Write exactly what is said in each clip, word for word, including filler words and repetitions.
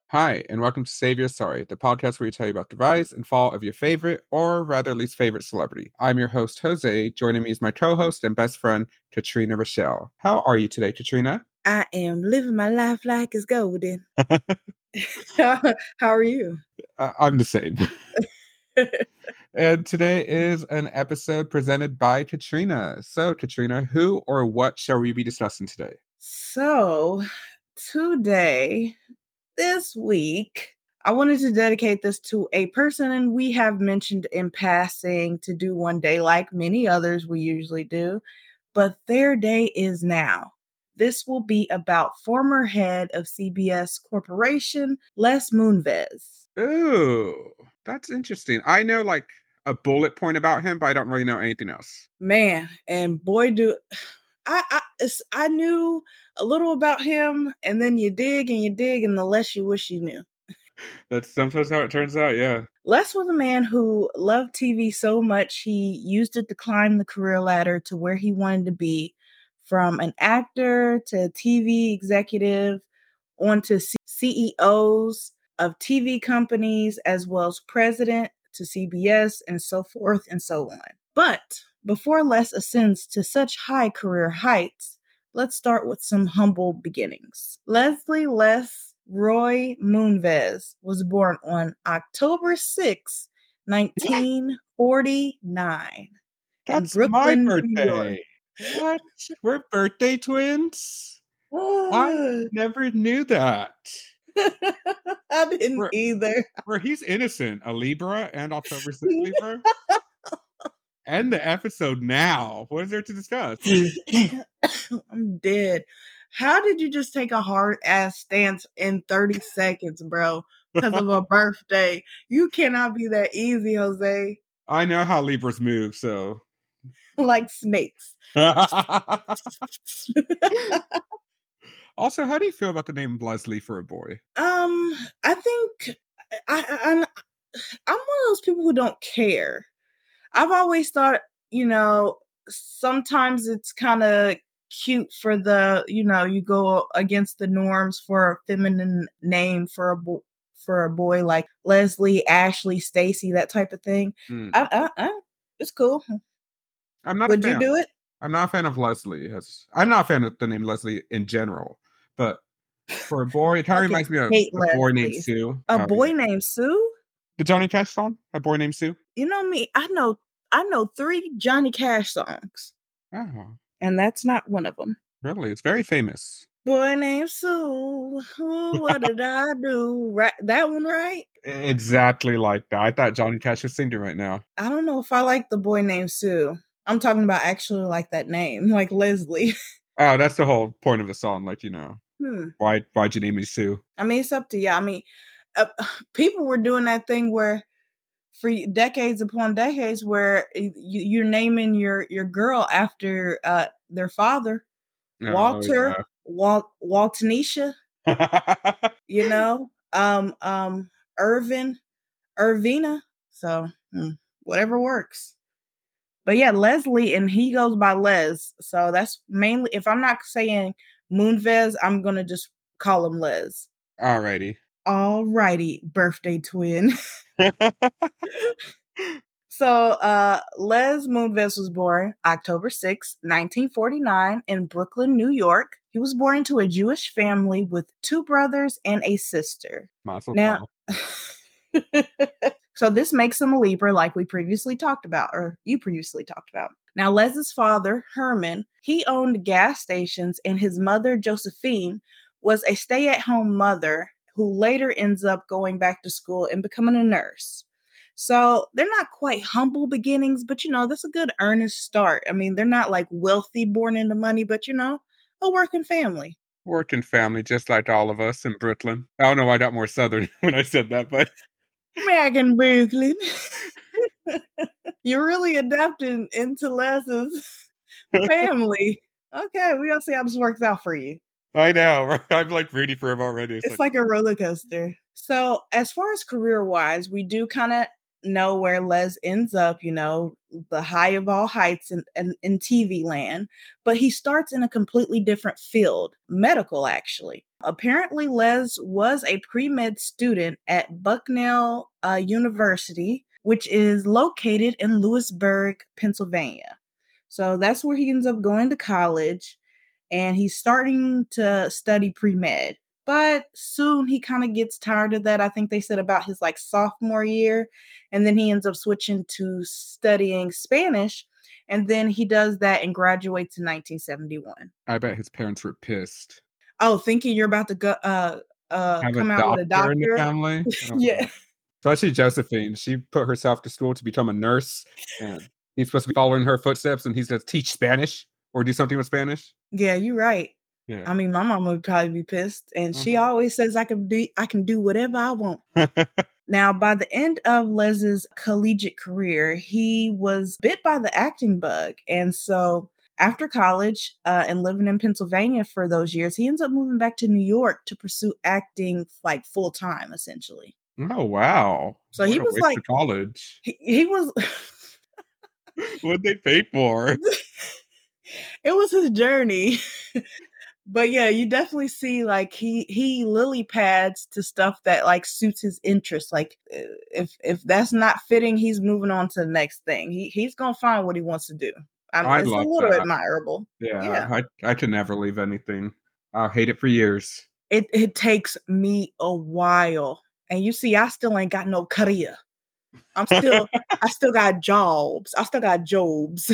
Hi, and welcome to Save Your Sorry, the podcast where we tell you about the rise and fall of your favorite, or rather least favorite celebrity. I'm your host, Jose. Joining me is my co-host and best friend, Katrina Rochelle. How are you today, Katrina? I am living my life like it's golden. How are you? Uh, I'm the same. And today is an episode presented by Katrina. So, Katrina, who or what shall we be discussing today? So, today, this week, I wanted to dedicate this to a person and we have mentioned in passing to do one day like many others we usually do, but their day is now. This will be about former head of C B S Corporation, Les Moonves. Ooh, that's interesting. I know like a bullet point about him, but I don't really know anything else. Man, and boy, do I I, it's, I knew a little about him, and then you dig and you dig, and the less you wish you knew. That's sometimes how it turns out, yeah. Les was a man who loved T V so much he used it to climb the career ladder to where he wanted to be, from an actor to T V executive, onto C E Os of T V companies, as well as president to C B S, and so forth and so on. But before Les ascends to such high career heights, let's start with some humble beginnings. Leslie Les Roy Moonves was born on October sixth, nineteen forty-nine in That's my Brooklyn, New York. birthday. What? We're birthday twins? I never knew that. I didn't Where, either. where he's innocent, a Libra and October sixth Libra. End the episode now. What is there to discuss? I'm dead. How did you just take a hard ass stance in thirty seconds, bro? Because of a birthday. You cannot be that easy, Jose. I know how Libras move, so. Like snakes. Also, how do you feel about the name Leslie for a boy? Um, I think I, I I'm I'm one of those people who don't care. I've always thought, you know, sometimes it's kind of cute for the, you know, you go against the norms for a feminine name for a bo- for a boy like Leslie, Ashley, Stacy, that type of thing. Mm. I, I, I, it's cool. I'm not Would a you fan. do it? I'm not a fan of Leslie. As, I'm not a fan of the name Leslie in general, but for a boy, it kind of Okay, reminds me of hate a boy named Leslie. Sue. A Oh, boy yeah. named Sue? The Johnny Cash song? A boy named Sue? You know me, I know I know three Johnny Cash songs. Oh, And that's not one of them. really? It's very famous. Boy named Sue, ooh, what did I do? Right, that one, right? Exactly like that. I thought Johnny Cash was singing right now. I don't know if I like the boy named Sue. I'm talking about actually like that name, like Leslie. Oh, that's the whole point of the song. Like, you know, Hmm. why why'd you name me Sue? I mean, it's up to you. I mean, uh, people were doing that thing where for decades upon decades where you, you're naming your your girl after uh, their father, Oh, Walter, yeah. Walt, Waltanisha, you know, um, um, Irvin, Irvina. So hmm, whatever works. But yeah, Leslie, and he goes by Les. So that's mainly, if I'm not saying Moonves, I'm going to just call him Les. Alrighty. Alrighty, birthday twin. So uh, Les Moonves was born October sixth, nineteen forty-nine in Brooklyn, New York. He was born into a Jewish family with two brothers and a sister. Mazel Now, tov. so this makes him a Libra, like we previously talked about, or you previously talked about. Now, Les's father, Herman, he owned gas stations, and his mother, Josephine, was a stay-at-home mother who later ends up going back to school and becoming a nurse. So they're not quite humble beginnings, but you know, that's a good earnest start. I mean, they're not like wealthy, born into money, but you know, a working family. Working family, just like all of us in Brooklyn. I don't know why I got more southern when I said that, but Back in Brooklyn. You're really adapting into Les's family. Okay, we're gonna see how this works out for you. I know, right? I'm like rooting for him already. It's like a roller coaster. So, as far as career wise, we do kind of know where Les ends up, you know, the high of all heights in, in, in T V land, but he starts in a completely different field, medical, actually. Apparently, Les was a pre-med student at Bucknell uh, University, which is located in Lewisburg, Pennsylvania. So that's where he ends up going to college, and he's starting to study pre-med. But soon he kind of gets tired of that. I think they said about his like sophomore year. And then he ends up switching to studying Spanish. And then he does that and graduates in nineteen seventy-one. I bet his parents were pissed. Oh, thinking you're about to go uh uh Have a come out with a doctor in the doctor. family? Oh, Yeah. especially Josephine. She put herself to school to become a nurse, and he's supposed to be following her footsteps, and he's going to teach Spanish or do something with Spanish. Yeah, you're right. Yeah. I mean, my mom would probably be pissed, and she Mhm. always says I can do I can do whatever I want. Now, by the end of Les's collegiate career, he was bit by the acting bug, and so after college uh, and living in Pennsylvania for those years, he ends up moving back to New York to pursue acting like full time, essentially. Oh, wow. So What he a was waste like, of college. he, he was. What'd they pay for? It was his journey. But yeah, you definitely see like he he lily pads to stuff that like suits his interests. Like uh, if if that's not fitting, he's moving on to the next thing. He he's gonna find what he wants to do. I mean, I it's a love little that. admirable. Yeah, Yeah. I I could never leave anything. I'll hate it for years. It it takes me a while. And you see, I still ain't got no career. I'm still I still got jobs. I still got jobs.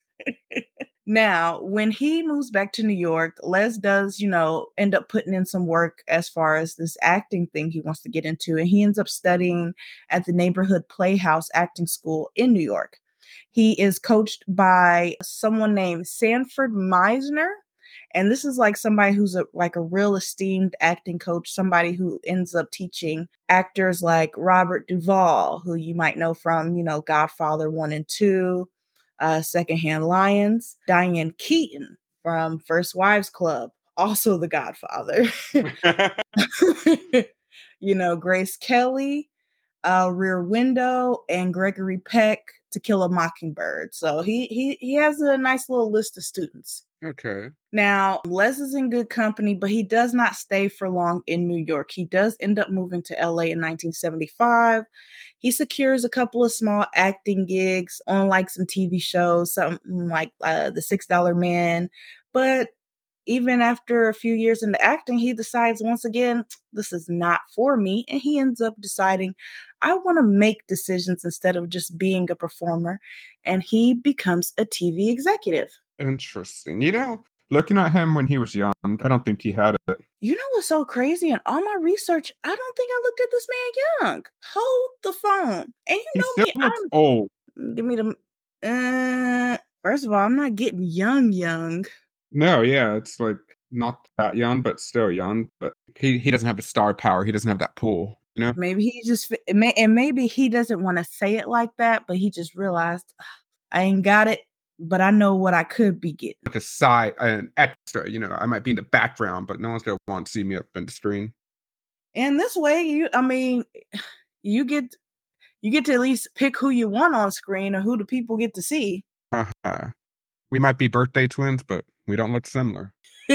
Now, when he moves back to New York, Les does, you know, end up putting in some work as far as this acting thing he wants to get into. And he ends up studying at the Neighborhood Playhouse Acting School in New York. He is coached by someone named Sanford Meisner. And this is like somebody who's a, like a real esteemed acting coach, somebody who ends up teaching actors like Robert Duvall, who you might know from, you know, Godfather one and two. Uh, Secondhand Lions, Diane Keaton from First Wives Club, also The Godfather. You know, Grace Kelly, uh, Rear Window, and Gregory Peck, To Kill a Mockingbird. So he he he has a nice little list of students. Okay. Now, Les is in good company, but he does not stay for long in New York. He does end up moving to L A in nineteen seventy-five. He secures a couple of small acting gigs on like some T V shows, something like uh, The Six Dollar Man. But even after a few years into acting, he decides once again, this is not for me. And he ends up deciding, I want to make decisions instead of just being a performer. And he becomes a T V executive. Interesting. You know, looking at him when he was young, I don't think he had it. You know what's so crazy? In all my research, I don't think I looked at this man young. Hold the phone. And you He know still me, looks I'm old. give me the uh first of all, I'm not getting young young. No, yeah, it's like not that young, but still young. But he he doesn't have the star power. He doesn't have that pull. You know, Maybe he just it may, and maybe he doesn't want to say it like that, but he just realized "Ah, I ain't got it, but I know what I could be getting. like a side, an extra. You know, I might be in the background, but no one's gonna want to see me up in the screen. And this way, you I mean, you get you get to at least pick who you want on screen or who the people get to see. Uh, we might be birthday twins, but we don't look similar.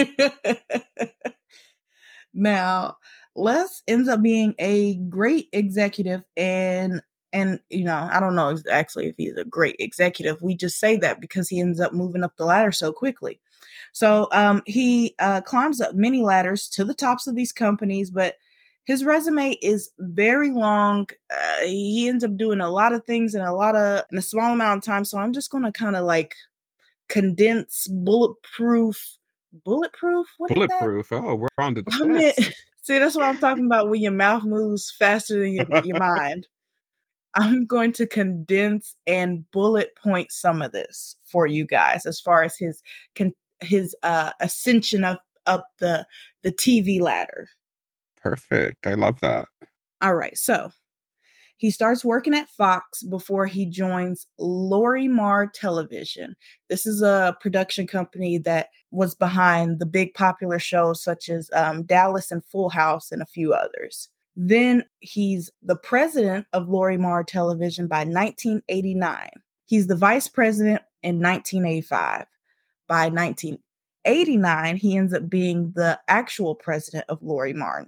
Now, Les ends up being a great executive, and and you know, I don't know if- actually if he's a great executive. We just say that because he ends up moving up the ladder so quickly. So um, he uh, climbs up many ladders to the tops of these companies, but his resume is very long. Uh, he ends up doing a lot of things in a lot of in a small amount of time. So I'm just going to kind of like condense bulletproof. Bulletproof? What is that? Bulletproof. Oh, we're on to the I mean, test. see, that's what I'm talking about when your mouth moves faster than your, your mind. I'm going to condense and bullet point some of this for you guys as far as his con- his uh, ascension up up the the T V ladder. Perfect. I love that. All right, so he starts working at Fox before he joins Lorimar Television. This is a production company that was behind the big popular shows such as um, Dallas and Full House and a few others. Then he's the president of Lorimar Television by nineteen eighty-nine. He's the vice president in nineteen eighty-five. By nineteen eighty-nine, he ends up being the actual president of Lorimar.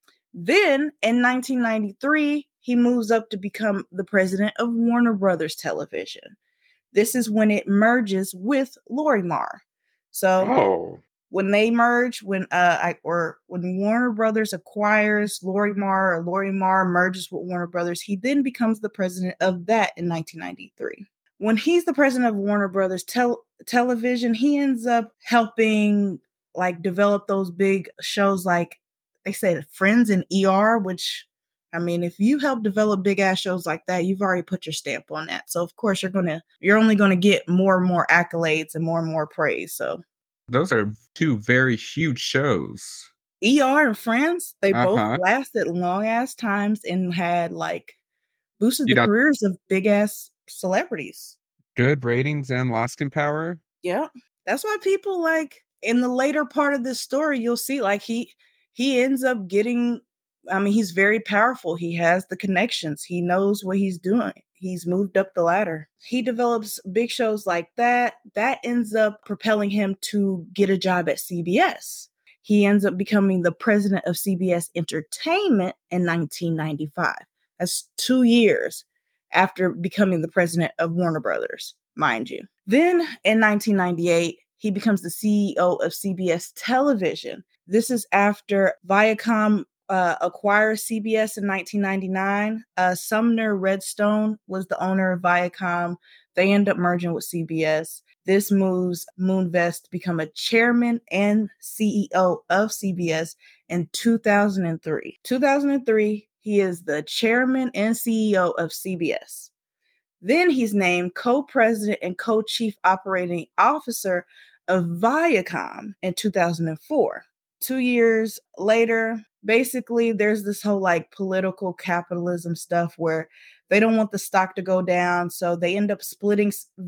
Then in nineteen ninety-three, he moves up to become the president of Warner Brothers Television. This is when it merges with Lorimar. So Oh, when they merge, when uh, I, or when Warner Brothers acquires Lorimar, or Lorimar merges with Warner Brothers, he then becomes the president of that in nineteen ninety-three. When he's the president of Warner Brothers tel- Television, he ends up helping like develop those big shows like they said Friends and E R, which I mean, if you help develop big ass shows like that, you've already put your stamp on that. So of course you're gonna you're only gonna get more and more accolades and more and more praise. So those are two very huge shows. E R and Friends, they both Uh-huh. lasted long ass times and had like boosted You the know, careers of big ass celebrities. good ratings and lasting power. Yeah. That's why people like in the later part of this story, you'll see like he he ends up getting I mean, he's very powerful. He has the connections. He knows what he's doing. He's moved up the ladder. He develops big shows like that. That ends up propelling him to get a job at C B S. He ends up becoming the president of C B S Entertainment in nineteen ninety-five. That's two years after becoming the president of Warner Brothers, mind you. Then in nineteen ninety-eight, he becomes the C E O of C B S Television. This is after Viacom uh, acquires C B S in nineteen ninety-nine. Uh, Sumner Redstone was the owner of Viacom. They end up merging with C B S. This moves Moonves to become a chairman and C E O of C B S in two thousand three. two thousand three, he is the chairman and C E O of C B S. Then he's named co-president and co-chief operating officer of Viacom in two thousand four. Two years later, basically, there's this whole like political capitalism stuff where they don't want the stock to go down. So they end up splitting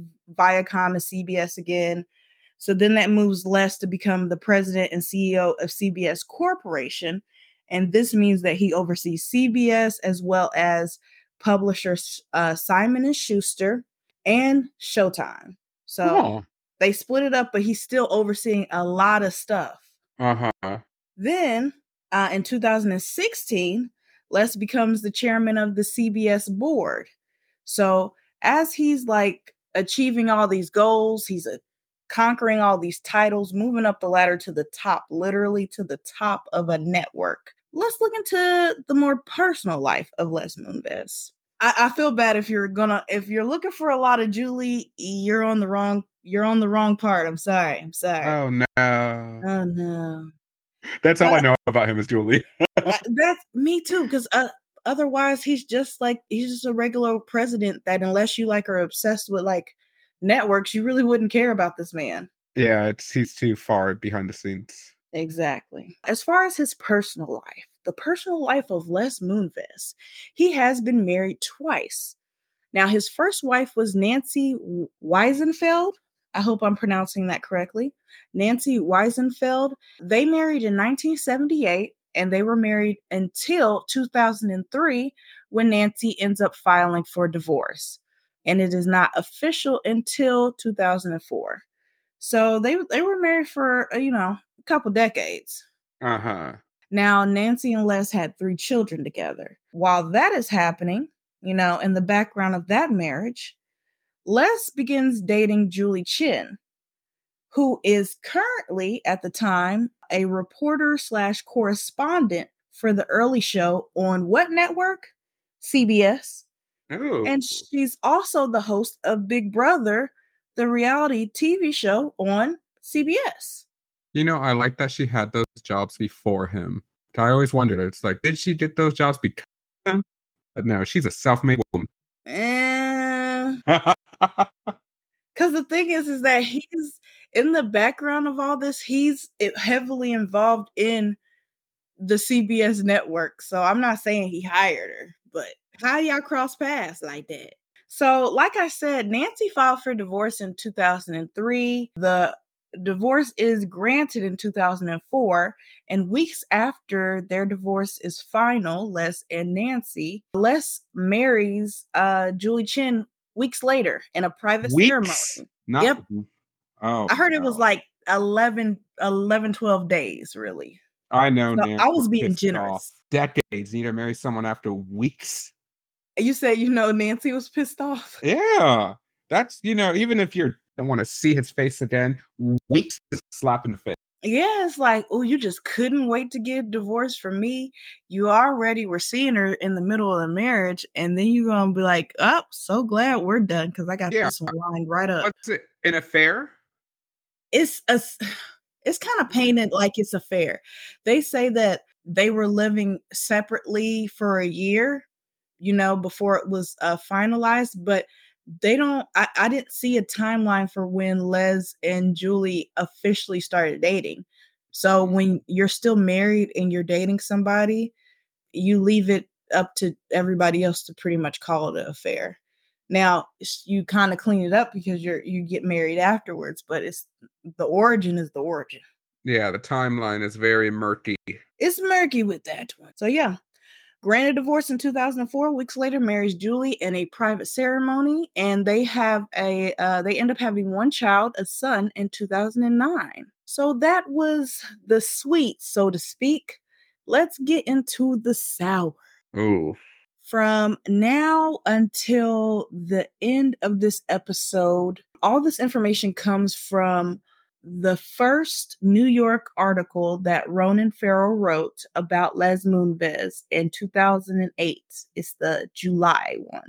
Viacom and C B S again. So then that moves Les to become the president and C E O of C B S Corporation. And this means that he oversees C B S as well as publishers uh, Simon and Schuster and Showtime. So Oh. they split it up, but he's still overseeing a lot of stuff. Uh-huh. Then uh, in two thousand sixteen, Les becomes the chairman of the C B S board. So as he's like achieving all these goals, he's a, conquering all these titles, moving up the ladder to the top, literally to the top of a network. Let's look into the more personal life of Les Moonves. I, I feel bad if you're gonna if you're looking for a lot of Julie, you're on the wrong you're on the wrong part. I'm sorry. I'm sorry. Oh no. Oh no. That's all Uh, I know about him is Julie. Uh, that's me too, because uh, otherwise he's just like he's just a regular president that unless you like are obsessed with like networks, you really wouldn't care about this man. Yeah, it's he's too far behind the scenes. Exactly. As far as his personal life, the personal life of Les Moonves, he has been married twice. Now, his first wife was Nancy Weisenfeld. I hope I'm pronouncing that correctly. Nancy Weisenfeld. They married in nineteen seventy-eight, and they were married until two thousand three when Nancy ends up filing for divorce. And it is not official until two thousand four. So they they were married for, you know, a couple decades. Uh-huh. Now, Nancy and Les had three children together. While that is happening, you know, in the background of that marriage, Les begins dating Julie Chen, who is currently, at the time, a reporter slash correspondent for the early show on what network? C B S. Oh. And she's also the host of Big Brother, the reality T V show on C B S. You know, I like that she had those jobs before him. I always wondered, it's like, did she get those jobs because of him? But no, she's a self-made woman. And because the thing is, is that he's in the background of all this, he's heavily involved in the C B S network. So I'm not saying he hired her, but how y'all cross paths like that? So, like I said, Nancy filed for divorce in two thousand three. The divorce is granted in two thousand four, and weeks after their divorce is final, Les and Nancy, Les marries uh, Julie Chen weeks later in a private Weeks? ceremony. Not. Yep. Oh, I heard it no. was like eleven, eleven, twelve days, really. I know So Nancy I was being pissed generous. off. Decades. You need to marry someone after weeks. You said, you know, Nancy was pissed off? Yeah. That's, you know, even if you don't want to see his face again, weeks is a slap in the face. Yeah, it's like, oh, you just couldn't wait to get divorced from me. You already were seeing her in the middle of the marriage, and then you're gonna be like, oh, so glad we're done because I got Yeah. this one lined right up. What's it? An affair? It's a, it's kind of painted like it's a fair. They say that they were living separately for a year, you know, before it was uh, finalized, but they don't, I, I didn't see a timeline for when Les and Julie officially started dating. So when you're still married and you're dating somebody, you leave it up to everybody else to pretty much call it an affair. Now you kind of clean it up because you're you get married afterwards, but it's the origin is the origin. Yeah, the timeline is very murky. It's murky with that one. So yeah, granted divorce in two thousand four. Weeks later, marries Julie in a private ceremony, and they have a uh, they end up having one child, a son, in two thousand nine. So that was the sweet, so to speak. Let's get into the sour. Ooh. From now until the end of this episode, all this information comes from the first New York article that Ronan Farrow wrote about Les Moonves in two thousand eight. It's the July one.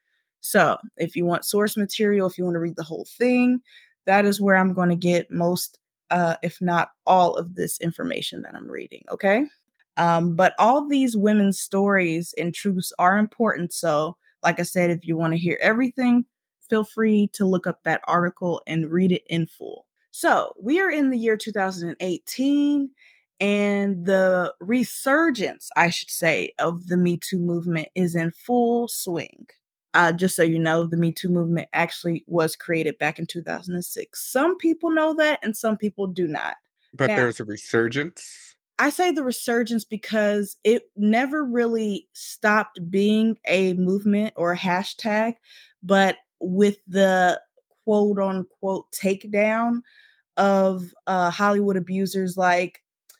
So if you want source material, if you want to read the whole thing, that is where I'm going to get most, uh, if not all of this information that I'm reading, okay? Um, but all these women's stories and truths are important. So, like I said, if you want to hear everything, feel free to look up that article and read it in full. So, we are in the year two thousand eighteen, and the resurgence, I should say, of the Me Too movement is in full swing. Uh, just so you know, the Me Too movement actually was created back in two thousand six. Some people know that, and some people do not. But Now, there's a resurgence. I say the resurgence because it never really stopped being a movement or a hashtag, but with the quote unquote takedown of uh, Hollywood abusers like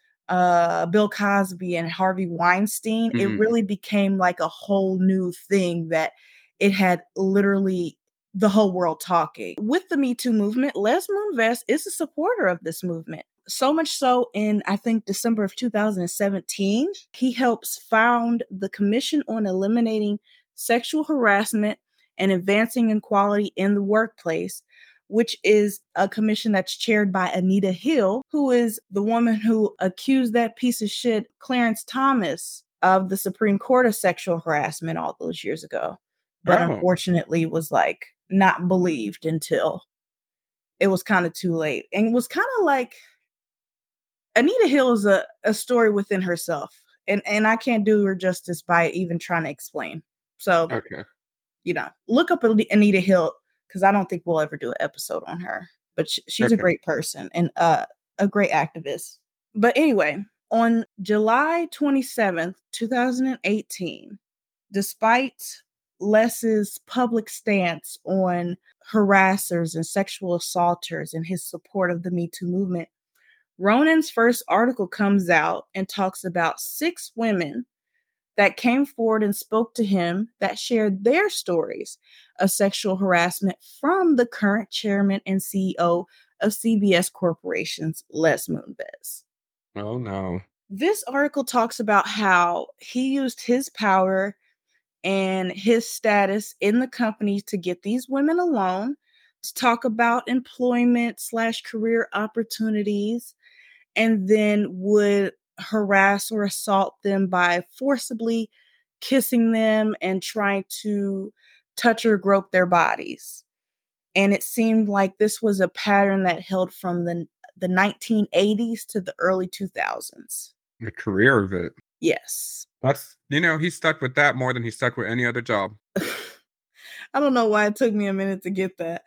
uh, Bill Cosby and Harvey Weinstein, mm. it really became like a whole new thing that it had literally the whole world talking. With the Me Too movement, Les Moonves is a supporter of this movement. So much so in, I think, December of two thousand seventeen, he helps found the Commission on Eliminating Sexual Harassment and Advancing Equality in the Workplace, which is a commission that's chaired by Anita Hill, who is the woman who accused that piece of shit, Clarence Thomas, of the Supreme Court of sexual harassment all those years ago. But oh. unfortunately was like not believed until it was kind of too late. And it was kind of like, Anita Hill is a, a story within herself, and, and I can't do her justice by even trying to explain. So, okay, you know, look up Anita Hill because I don't think we'll ever do an episode on her. But sh- she's okay. a great person and uh, a great activist. But anyway, on July twenty-seventh, twenty eighteen, despite Les's public stance on harassers and sexual assaulters and his support of the Me Too movement, Ronan's first article comes out and talks about six women that came forward and spoke to him that shared their stories of sexual harassment from the current chairman and C E O of C B S Corporation's Les Moonves. Oh, no. This article talks about how he used his power and his status in the company to get these women alone, to talk about employment slash career opportunities, and then would harass or assault them by forcibly kissing them and trying to touch or grope their bodies. And it seemed like this was a pattern that held from the, the nineteen eighties to the early two thousands. The career of it. Yes. That's, you know, he stuck with that more than he stuck with any other job. I don't know why it took me a minute to get that.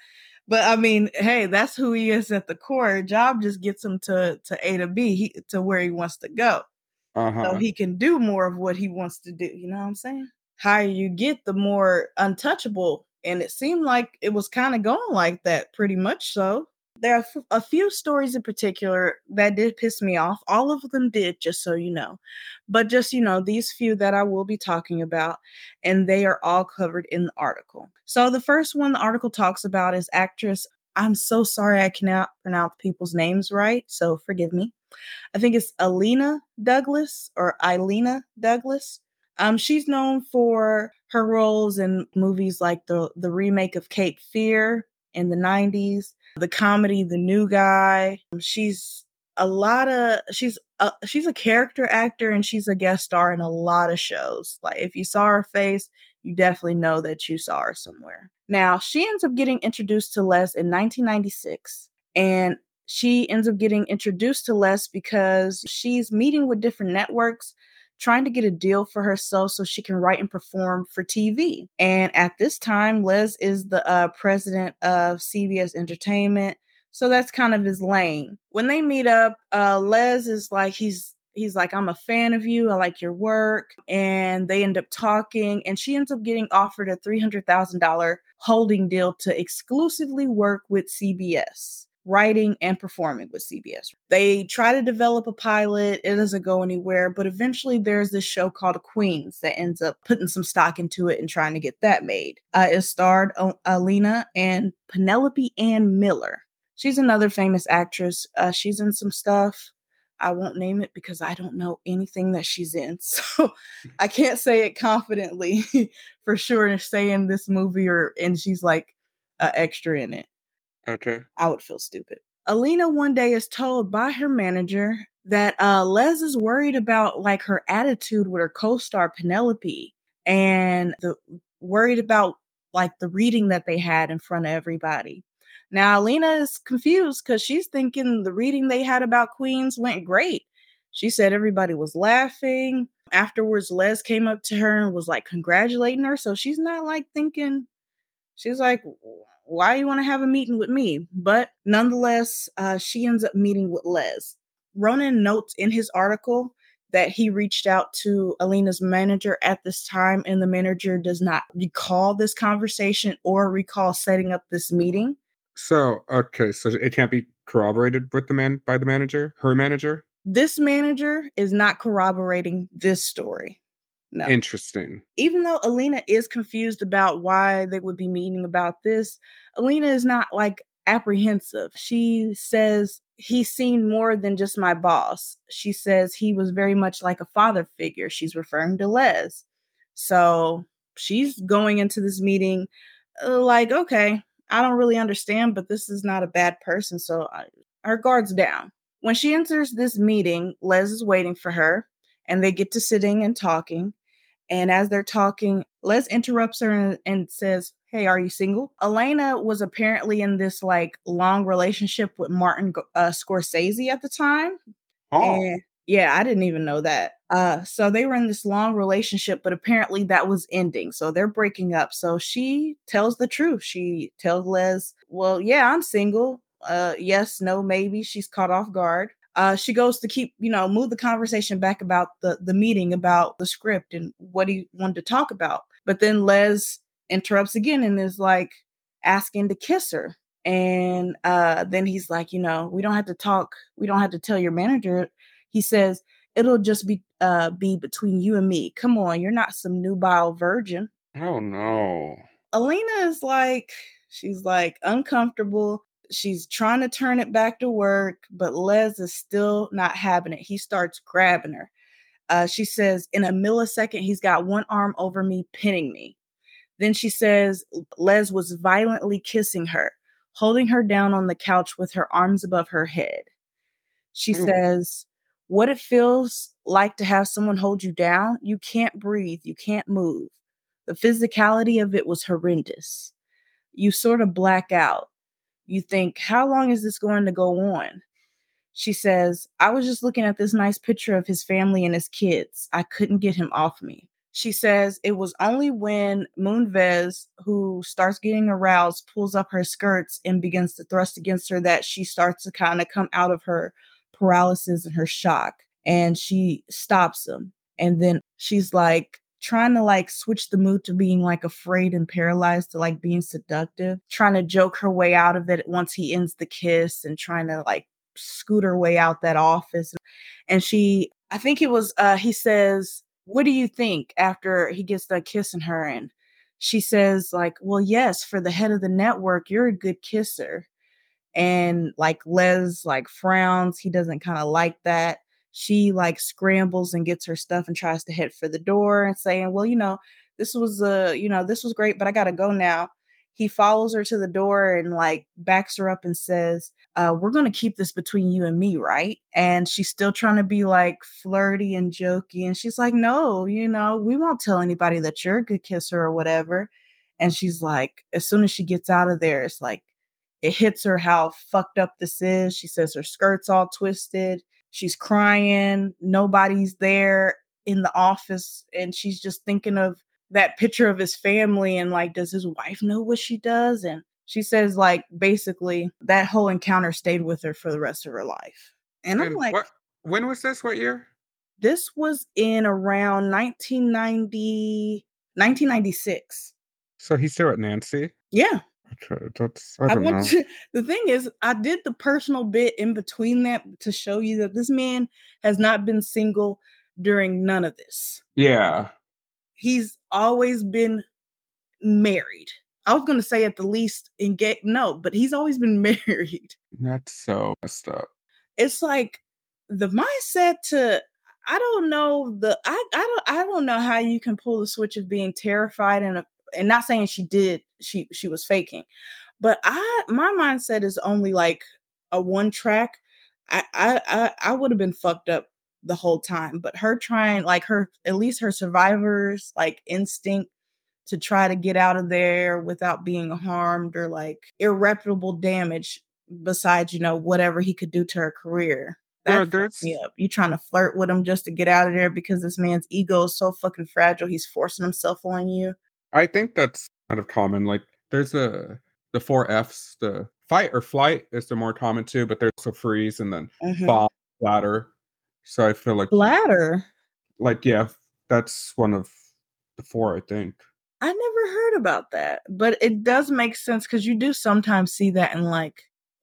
But I mean, hey, that's who he is at the core. Job just gets him to to A to B, he, to where he wants to go. So Uh-huh. he can do more of what he wants to do. You know what I'm saying? Higher you get, the more untouchable. And it seemed like it was kind of going like that, pretty much so. There are f- a few stories in particular that did piss me off. All of them did, just so you know. But just, you know, these few that I will be talking about, and they are all covered in the article. So the first one the article talks about is actress. I'm so sorry I cannot pronounce people's names right, so forgive me. I think it's Alina Douglas or Ilena Douglas. Um, she's known for her roles in movies like the the remake of Cape Fear in the nineties, the comedy The New Guy. She's a lot of she's a, she's a character actor and she's a guest star in a lot of shows. Like if you saw her face, you definitely know that you saw her somewhere. Now, she ends up getting introduced to Les in nineteen ninety-six, and she ends up getting introduced to Les because she's meeting with different networks trying to get a deal for herself so she can write and perform for T V. And at this time, Les is the uh, president of C B S Entertainment. So that's kind of his lane. When they meet up, uh, Les is like, he's he's like, I'm a fan of you. I like your work. And they end up talking, and she ends up getting offered a three hundred thousand dollars holding deal to exclusively work with C B S, writing and performing with C B S. They try to develop a pilot. It doesn't go anywhere, but eventually there's this show called Queens that ends up putting some stock into it and trying to get that made. Uh, it starred o- Alina and Penelope Ann Miller. She's another famous actress. Uh, she's in some stuff. I won't name it because I don't know anything that she's in. So I can't say it confidently for sure, saying this movie or and she's like an extra in it. Okay. I would feel stupid. Alina one day is told by her manager that uh, Les is worried about like her attitude with her co-star Penelope, and the worried about like the reading that they had in front of everybody. Now Alina is confused because she's thinking the reading they had about Queens went great. She said everybody was laughing. Afterwards, Les came up to her and was like congratulating her. So she's not like thinking, she's like, why you want to have a meeting with me? But nonetheless, uh, she ends up meeting with Les. Ronan notes in his article that he reached out to Alina's manager at this time, and the manager does not recall this conversation or recall setting up this meeting. So, okay, so it can't be corroborated with the man by the manager, her manager? This manager is not corroborating this story. No. Interesting. Even though Alina is confused about why they would be meeting about this, Alina is not like apprehensive. She says he's seen more than just my boss. She says he was very much like a father figure. She's referring to Les. So she's going into this meeting uh, like, okay, I don't really understand, but this is not a bad person. So I, her guard's down. When she enters this meeting, Les is waiting for her, and they get to sitting and talking. And as they're talking, Les interrupts her and, and says, "Hey, are you single?" Elena was apparently in this like long relationship with Martin uh, Scorsese at the time. Oh. And yeah, I didn't even know that. Uh, so they were in this long relationship, but apparently that was ending. So they're breaking up. So she tells the truth. She tells Les, well, yeah, I'm single. Uh, yes, no, maybe. She's caught off guard. Uh, she goes to keep, you know, move the conversation back about the, the meeting, about the script and what he wanted to talk about. But then Les interrupts again and is like asking to kiss her. And uh, then he's like, you know, we don't have to talk. We don't have to tell your manager. He says, it'll just be uh, be between you and me. Come on, you're not some nubile virgin. Oh no. Alina is like, she's like uncomfortable. She's trying to turn it back to work, but Les is still not having it. He starts grabbing her. Uh, she says, in a millisecond, he's got one arm over me, pinning me. Then she says Les was violently kissing her, holding her down on the couch with her arms above her head. She Mm. says, what it feels like to have someone hold you down, you can't breathe, you can't move. The physicality of it was horrendous. You sort of black out. You think, how long is this going to go on? She says, I was just looking at this nice picture of his family and his kids. I couldn't get him off me. She says it was only when Moonves, who starts getting aroused, pulls up her skirts and begins to thrust against her that she starts to kind of come out of her paralysis and her shock. And she stops him. And then she's like trying to like switch the mood to being like afraid and paralyzed to like being seductive, trying to joke her way out of it once he ends the kiss and trying to like scoot her way out that office. And she, I think it was, uh, he says, what do you think after he gets done kissing her? And she says like, well, yes, for the head of the network, you're a good kisser. And like Les like frowns. He doesn't kind of like that. She like scrambles and gets her stuff and tries to head for the door and saying, well, you know, this was, uh, you know, this was great, but I got to go now. He follows her to the door and like backs her up and says, uh, we're going to keep this between you and me, right? And she's still trying to be like flirty and jokey. And she's like, no, you know, we won't tell anybody that you're a good kisser or whatever. And she's like, as soon as she gets out of there, it's like, it hits her how fucked up this is. She says her skirt's all twisted. She's crying. Nobody's there in the office. And she's just thinking of that picture of his family and like, does his wife know what she does? And she says like, basically that whole encounter stayed with her for the rest of her life. And I'm And like, what? When was this? What year? this was in around nineteen ninety, nineteen ninety-six. So he's still at Nancy? Yeah. Okay, that's I I don't want know. to, the thing is, I did the personal bit in between that to show you that this man has not been single during none of this. Yeah. He's always been married. I was going to say at the least engaged, no, but he's always been married. That's so messed up. It's like the mindset to, I don't know the I I don't I don't know how you can pull the switch of being terrified and and not saying she did she she was faking. But I my mindset is only like a one track. I I I, I would have been fucked up the whole time. But her trying like her at least her survivor's like instinct to try to get out of there without being harmed or like irreparable damage besides, you know, whatever he could do to her career. Well, That fucked there's me up. You trying to flirt with him just to get out of there because this man's ego is so fucking fragile. He's forcing himself on you. I think that's kind of common. Like there's a the four F's, the fight or flight is the more common too, but there's also freeze and then Mhm. fall, ladder. So I feel like Bladder. like yeah, that's one of the four, I think. I never heard about that, but it does make sense because you do sometimes see that in like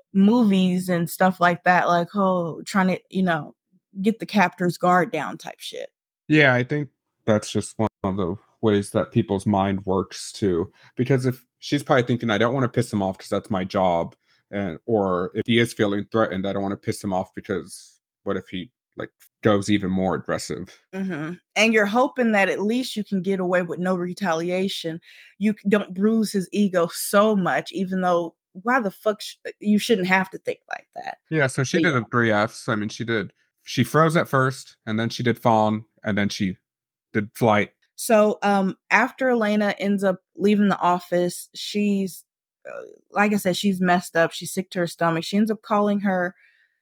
movies and stuff like that, like, oh, trying to, you know, get the captor's guard down type shit. Yeah, I think that's just one of the ways that people's mind works too. Because if she's probably thinking, I don't want to piss him off because that's my job, and or if he is feeling threatened, I don't want to piss him off because what if he like goes even more aggressive? Mhm. And you're hoping that at least you can get away with no retaliation. You c- don't bruise his ego so much, even though why the fuck sh- you shouldn't have to think like that. Yeah, so she But did yeah. the three F's. I mean, she did she froze at first, and then she did fawn, and then she did flight. So um after Elena ends up leaving the office, she's uh, like I said, she's messed up. She's sick to her stomach. She ends up calling her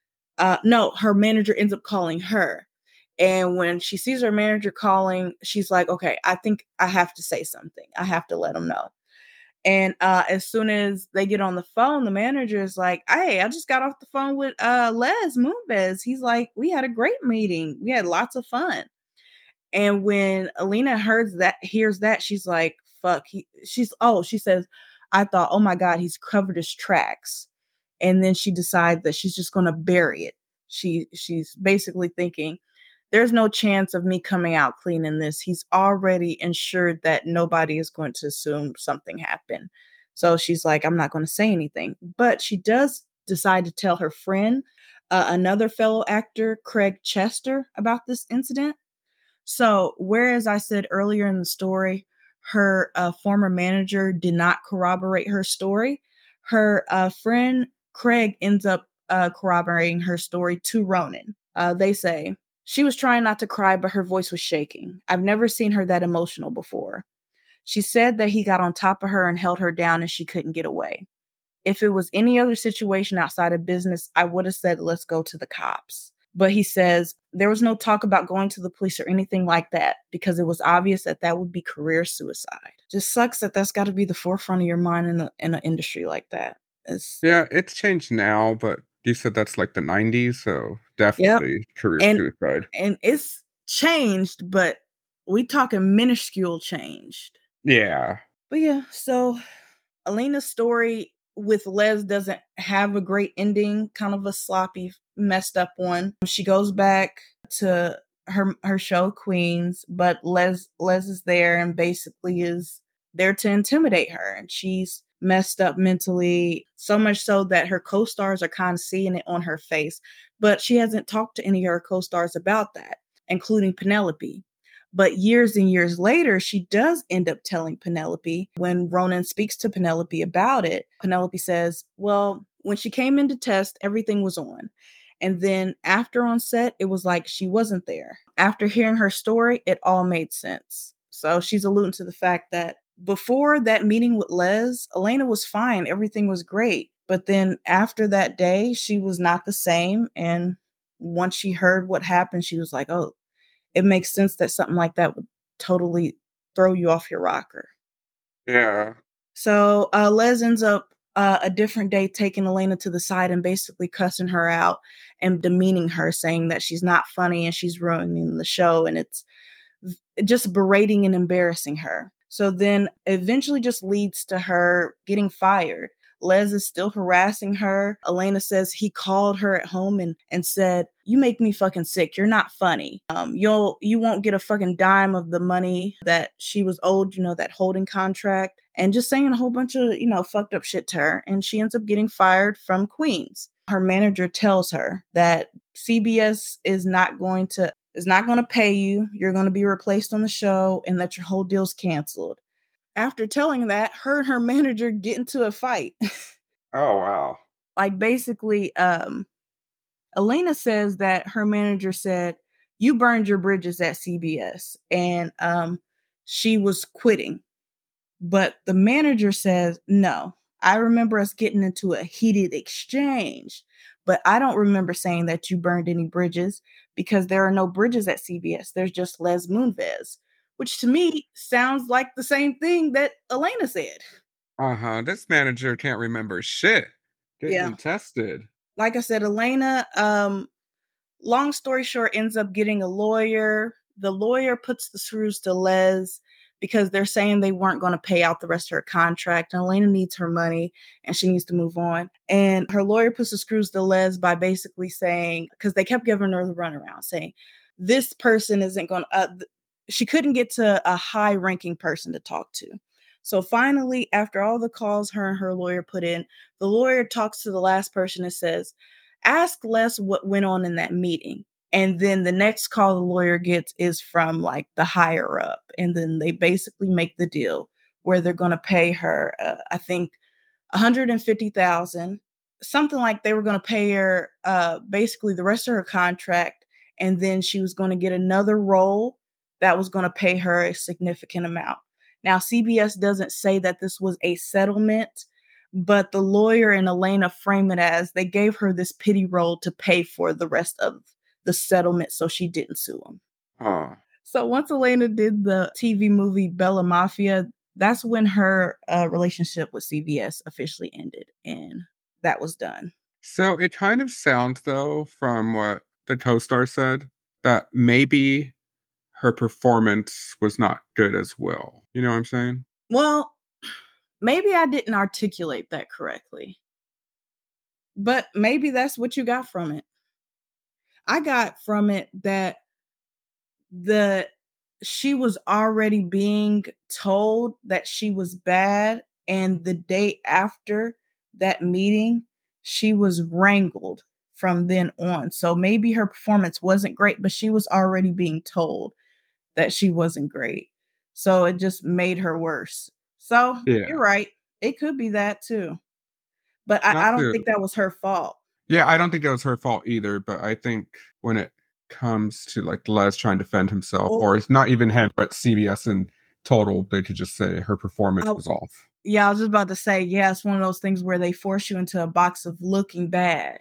uh no, her manager ends up calling her. And when she sees her manager calling, she's like, okay, I think I have to say something. I have to let him know. And uh, as soon as they get on the phone, the manager is like, hey, I just got off the phone with uh, Les Moonves. He's like, we had a great meeting. We had lots of fun. And when Alina hears that, hears that, she's like, fuck. He, she's, oh, she says, I thought, oh my God, he's covered his tracks. And then she decides that she's just going to bury it. She, she's basically thinking, there's no chance of me coming out clean in this. He's already ensured that nobody is going to assume something happened. So she's like, I'm not going to say anything. But she does decide to tell her friend, uh, another fellow actor, Craig Chester, about this incident. So, whereas I said earlier in the story, her uh, former manager did not corroborate her story, her uh, friend Craig ends up uh, corroborating her story to Ronan. Uh, they say, she was trying not to cry, but her voice was shaking. I've never seen her that emotional before. She said that he got on top of her and held her down and she couldn't get away. If it was any other situation outside of business, I would have said, let's go to the cops. But he says there was no talk about going to the police or anything like that because it was obvious that that would be career suicide. Just sucks that that's got to be the forefront of your mind in, a, in an industry like that. It's, Yeah, it's changed now, but you said that's like the nineties, so yep. definitely career And, suicide. and it's changed, but we talking minuscule changed. Yeah. But yeah, so Elena's story with Les doesn't have a great ending, kind of a sloppy, messed up one. She goes back to her her show Queens, but Les Les is there and basically is there to intimidate her, and she's messed up mentally, so much so that her co-stars are kind of seeing it on her face, but she hasn't talked to any of her co-stars about that, including Penelope. But years and years later, she does end up telling Penelope. When Ronan speaks to Penelope about it, Penelope says, well, when she came into test, everything was on. And then after on set, it was like she wasn't there. After hearing her story, it all made sense. So she's alluding to the fact that before that meeting with Les, Elena was fine. Everything was great. But then after that day, she was not the same. And once she heard what happened, she was like, oh, it makes sense that something like that would totally throw you off your rocker. Yeah. So uh, Les ends up uh, a different day taking Elena to the side and basically cussing her out and demeaning her, saying that she's not funny and she's ruining the show, and it's just berating and embarrassing her. So then eventually just leads to her getting fired. Les is still harassing her. Elena says he called her at home and, and said, you make me fucking sick. You're not funny. Um, you'll, you won't get a fucking dime of the money that she was owed, you know, that holding contract, and just saying a whole bunch of, you know, fucked up shit to her. And she ends up getting fired from Queens. Her manager tells her that C B S is not going to, is not going to pay you. You're going to be replaced on the show and that your whole deal's canceled. After telling that, her and her manager get into a fight. Oh, wow. Like basically, um, Elena says that her manager said, you burned your bridges at C B S, and um, she was quitting. But the manager says, no, I remember us getting into a heated exchange, but I don't remember saying that you burned any bridges because there are no bridges at C B S. There's just Les Moonves, which to me sounds like the same thing that Elena said. Uh-huh. This manager can't remember shit. Getting Yeah. tested. Like I said, Elena, um, long story short, ends up getting a lawyer. The lawyer puts the screws to Les because they're saying they weren't going to pay out the rest of her contract. And Elena needs her money and she needs to move on. And her lawyer puts the screws to Les by basically saying, because they kept giving her the runaround, saying, this person isn't going to, uh, th- she couldn't get to a high ranking person to talk to. So finally, after all the calls her and her lawyer put in, the lawyer talks to the last person and says, ask Les what went on in that meeting. And then the next call the lawyer gets is from like the higher up. And then they basically make the deal where they're going to pay her, uh, I think, one hundred fifty thousand dollars, something like they were going to pay her uh, basically the rest of her contract. And then she was going to get another role that was going to pay her a significant amount. Now, C B S doesn't say that this was a settlement, but the lawyer and Elena frame it as they gave her this pity role to pay for the rest of the settlement so she didn't sue him. Huh. So once Elena did the T V movie Bella Mafia, that's when her uh, relationship with C B S officially ended, and that was done. So it kind of sounds, though, from what the co-star said, that maybe her performance was not good as well. You know what I'm saying? Well, maybe I didn't articulate that correctly, but maybe that's what you got from it. I got from it that the she was already being told that she was bad, and the day after that meeting, she was wrangled from then on. So maybe her performance wasn't great, but she was already being told that she wasn't great. So it just made her worse. So Yeah. you're right. It could be that too. But I, Not I don't to- think that was her fault. Yeah, I don't think that was her fault either, but I think when it comes to like Les trying to defend himself, Well- or it's not even him, but C B S in total, they could just say her performance I- was off. Yeah, I was just about to say, yeah, it's one of those things where they force you into a box of looking bad.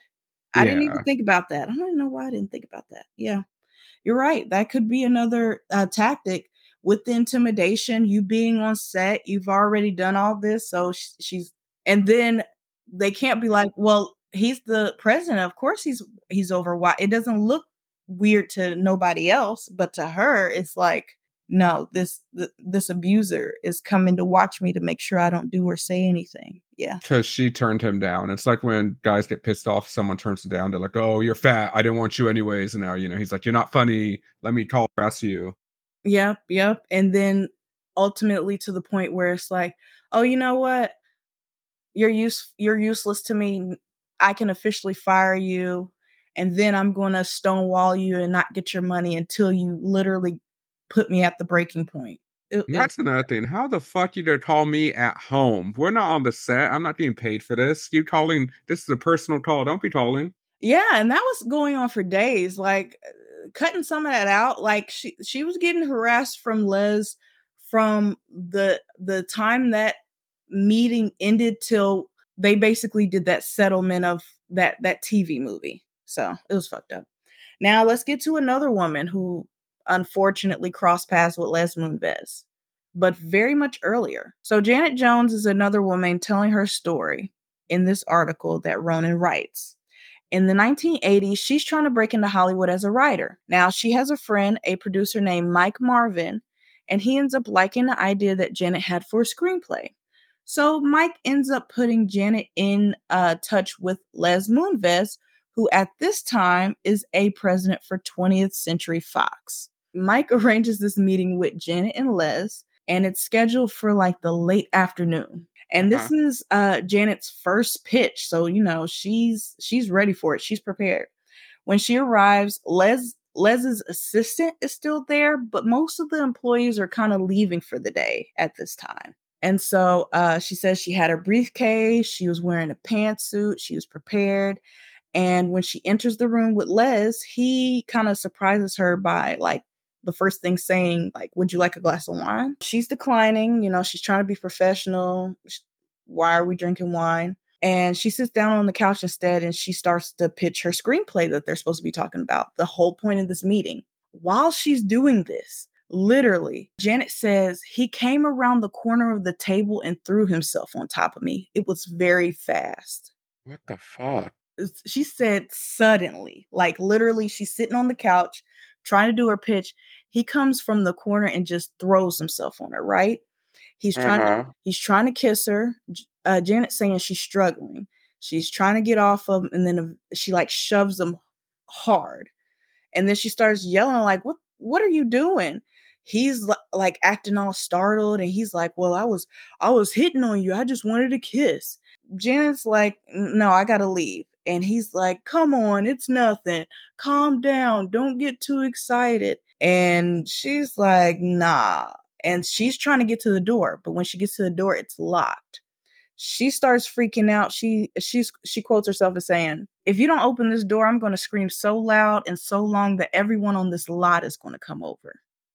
I didn't even Yeah. think about that. I don't even know why I didn't think about that. Yeah. You're right. That could be another uh, tactic with the intimidation, you being on set. You've already done all this. So sh- she's, and then they can't be like, well, he's the president. Of course he's, he's over. Why? It doesn't look weird to nobody else, but to her, it's like, no, this, th- this abuser is coming to watch me to make sure I don't do or say anything. Yeah. Because she turned him down. It's like when guys get pissed off, someone turns them down. They're like, "Oh, you're fat. I didn't want you anyways." And now, you know, he's like, "You're not funny. Let me call harass you." Yep, yep. And then ultimately to the point where it's like, oh, you know what? You're use you're useless to me. I can officially fire you, and then I'm gonna stonewall you and not get your money until you literally put me at the breaking point. It, And it that's another thing. How the fuck you gonna call me at home? We're not on the set. I'm not getting paid for this. You calling? This is a personal call. Don't be calling. Yeah, and that was going on for days, like, uh, cutting some of that out, like, she she was getting harassed from Les from the the time that meeting ended till they basically did that settlement of that that T V movie. So, it was fucked up. Now let's get to another woman who unfortunately crossed paths with Les Moonves, but very much earlier. So Janet Jones is another woman telling her story in this article that Ronan writes. In the nineteen eighties, she's trying to break into Hollywood as a writer. Now, she has a friend, a producer named Mike Marvin, and he ends up liking the idea that Janet had for a screenplay. So Mike ends up putting Janet in uh, touch with Les Moonves, who at this time is a president for twentieth Century Fox. Mike arranges this meeting with Janet and Les, and it's scheduled for like the late afternoon. And this Uh-huh. is uh Janet's first pitch. So, you know, she's she's ready for it. She's prepared. When she arrives, Les Les's assistant is still there, but most of the employees are kind of leaving for the day at this time. And so uh, she says she had her briefcase, she was wearing a pantsuit, she was prepared. And when she enters the room with Les, he kind of surprises her by like the first thing saying, like, would you like a glass of wine? She's declining, you know, she's trying to be professional. Why are we drinking wine? And she sits down on the couch instead and she starts to pitch her screenplay that they're supposed to be talking about, the whole point of this meeting. While she's doing this, literally, Janet says, he came around the corner of the table and threw himself on top of me. It was very fast. What the fuck? She said suddenly, like literally, she's sitting on the couch trying to do her pitch. He comes from the corner and just throws himself on her, right? He's trying to Uh-huh. he's trying to kiss her. Uh, Janet's saying she's struggling. She's trying to get off of him, and then she like shoves him hard. And then she starts yelling like, "What what are you doing?" He's li- like acting all startled, and he's like, "Well, I was I was hitting on you. I just wanted a kiss." Janet's like, "No, I gotta leave." And he's like, "Come on, it's nothing. Calm down. Don't get too excited." And she's like, "Nah." And she's trying to get to the door, but when she gets to the door, it's locked. She starts freaking out. She she's she quotes herself as saying, "If you don't open this door, I'm going to scream so loud and so long that everyone on this lot is going to come over."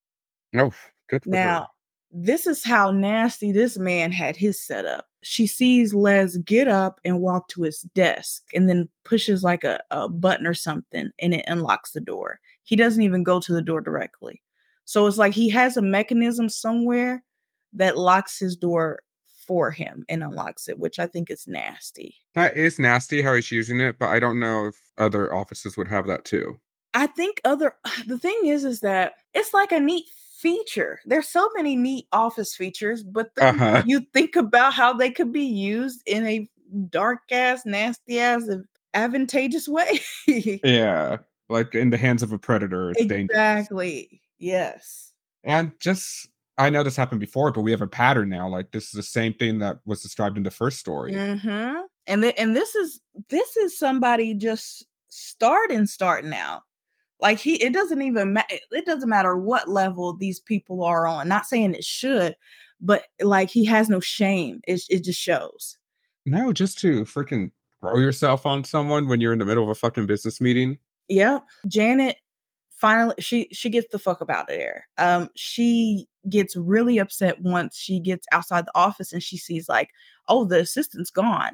Oh, good for Now, her. this is how nasty this man had his setup. She sees Les get up and walk to his desk and then pushes like a, a button or something and it unlocks the door. He doesn't even go to the door directly. So it's like he has a mechanism somewhere that locks his door for him and unlocks it, which I think is nasty. That is nasty how he's using it, but I don't know if other offices would have that too. I think other the thing is is that it's like a neat feature. There's so many neat office features, but then Uh-huh. you think about how they could be used in a dark ass, nasty ass, advantageous way. Yeah. Like in the hands of a predator, it's dangerous. Exactly. Yes. And just I know this happened before, but we have a pattern now. Like this is the same thing that was described in the first story. Mhm. And th- and this is this is somebody just starting starting out. Like he it doesn't even ma- it doesn't matter what level these people are on. Not saying it should, but like he has no shame. It it just shows. No, just to freaking throw yourself on someone when you're in the middle of a fucking business meeting. Yep. Janet finally she she gets the fuck up out of there. Um she gets really upset once she gets outside the office and she sees like, oh, the assistant's gone.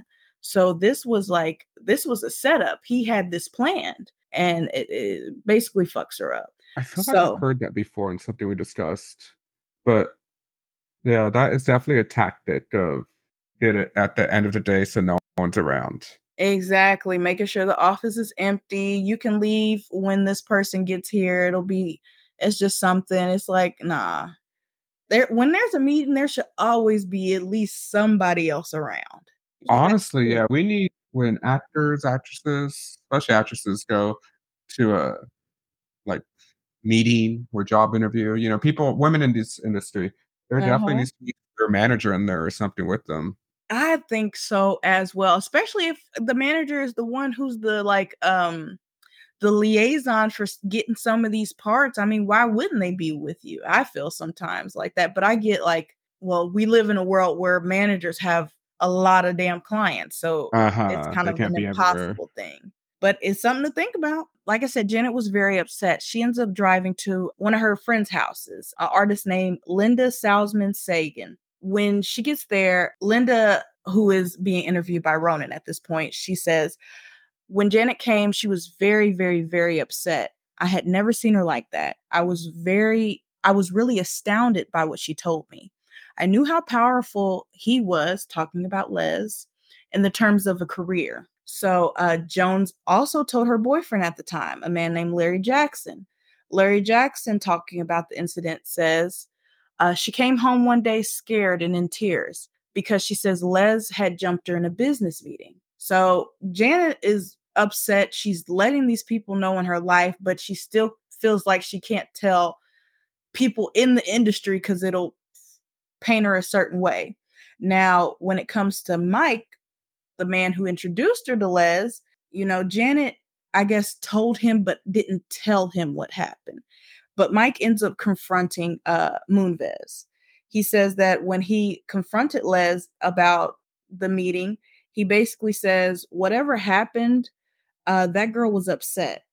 So this was like, this was a setup. He had this planned, and it, it basically fucks her up. I feel like I've So heard that before in something we discussed. But yeah, that is definitely a tactic of get it at the end of the day so no one's around. exactly, making sure the office is empty. You can leave when this person gets here. It'll be, it's just something. It's like, nah. There, when there's a meeting, there should always be at least somebody else around. You have Honestly, to. yeah, we need when actors, actresses, especially actresses, go to a like meeting or job interview. You know, people, women in this industry, there definitely Uh-huh. needs to be their manager in there or something with them. I think so as well, especially if the manager is the one who's the like um the liaison for s- getting some of these parts. I mean, why wouldn't they be with you? I feel sometimes like that, but I get like, well, we live in a world where managers have a lot of damn clients, so Uh it's huh. kind They of can't an be everywhere. impossible thing. But it's something to think about. Like I said, Janet was very upset. She ends up driving to one of her friends' houses, an artist named Linda Salzman Sagan. When she gets there, Linda, who is being interviewed by Ronan at this point, she says, when Janet came, she was very, very, very upset. I had never seen her like that. I was very, I was really astounded by what she told me. I knew how powerful he was, talking about Les, in the terms of a career. So uh, Jones also told her boyfriend at the time, a man named Larry Jackson. Larry Jackson, talking about the incident, says uh, she came home one day scared and in tears because she says Les had jumped her in a business meeting. So Janet is upset. She's letting these people know in her life, but she still feels like she can't tell people in the industry because it'll paint her a certain way. Now, when it comes to Mike, the man who introduced her to Les, you know, Janet, I guess, told him but didn't tell him what happened. But Mike ends up confronting uh, Moonves. He says that when he confronted Les about the meeting, he basically says, whatever happened, uh, that girl was upset,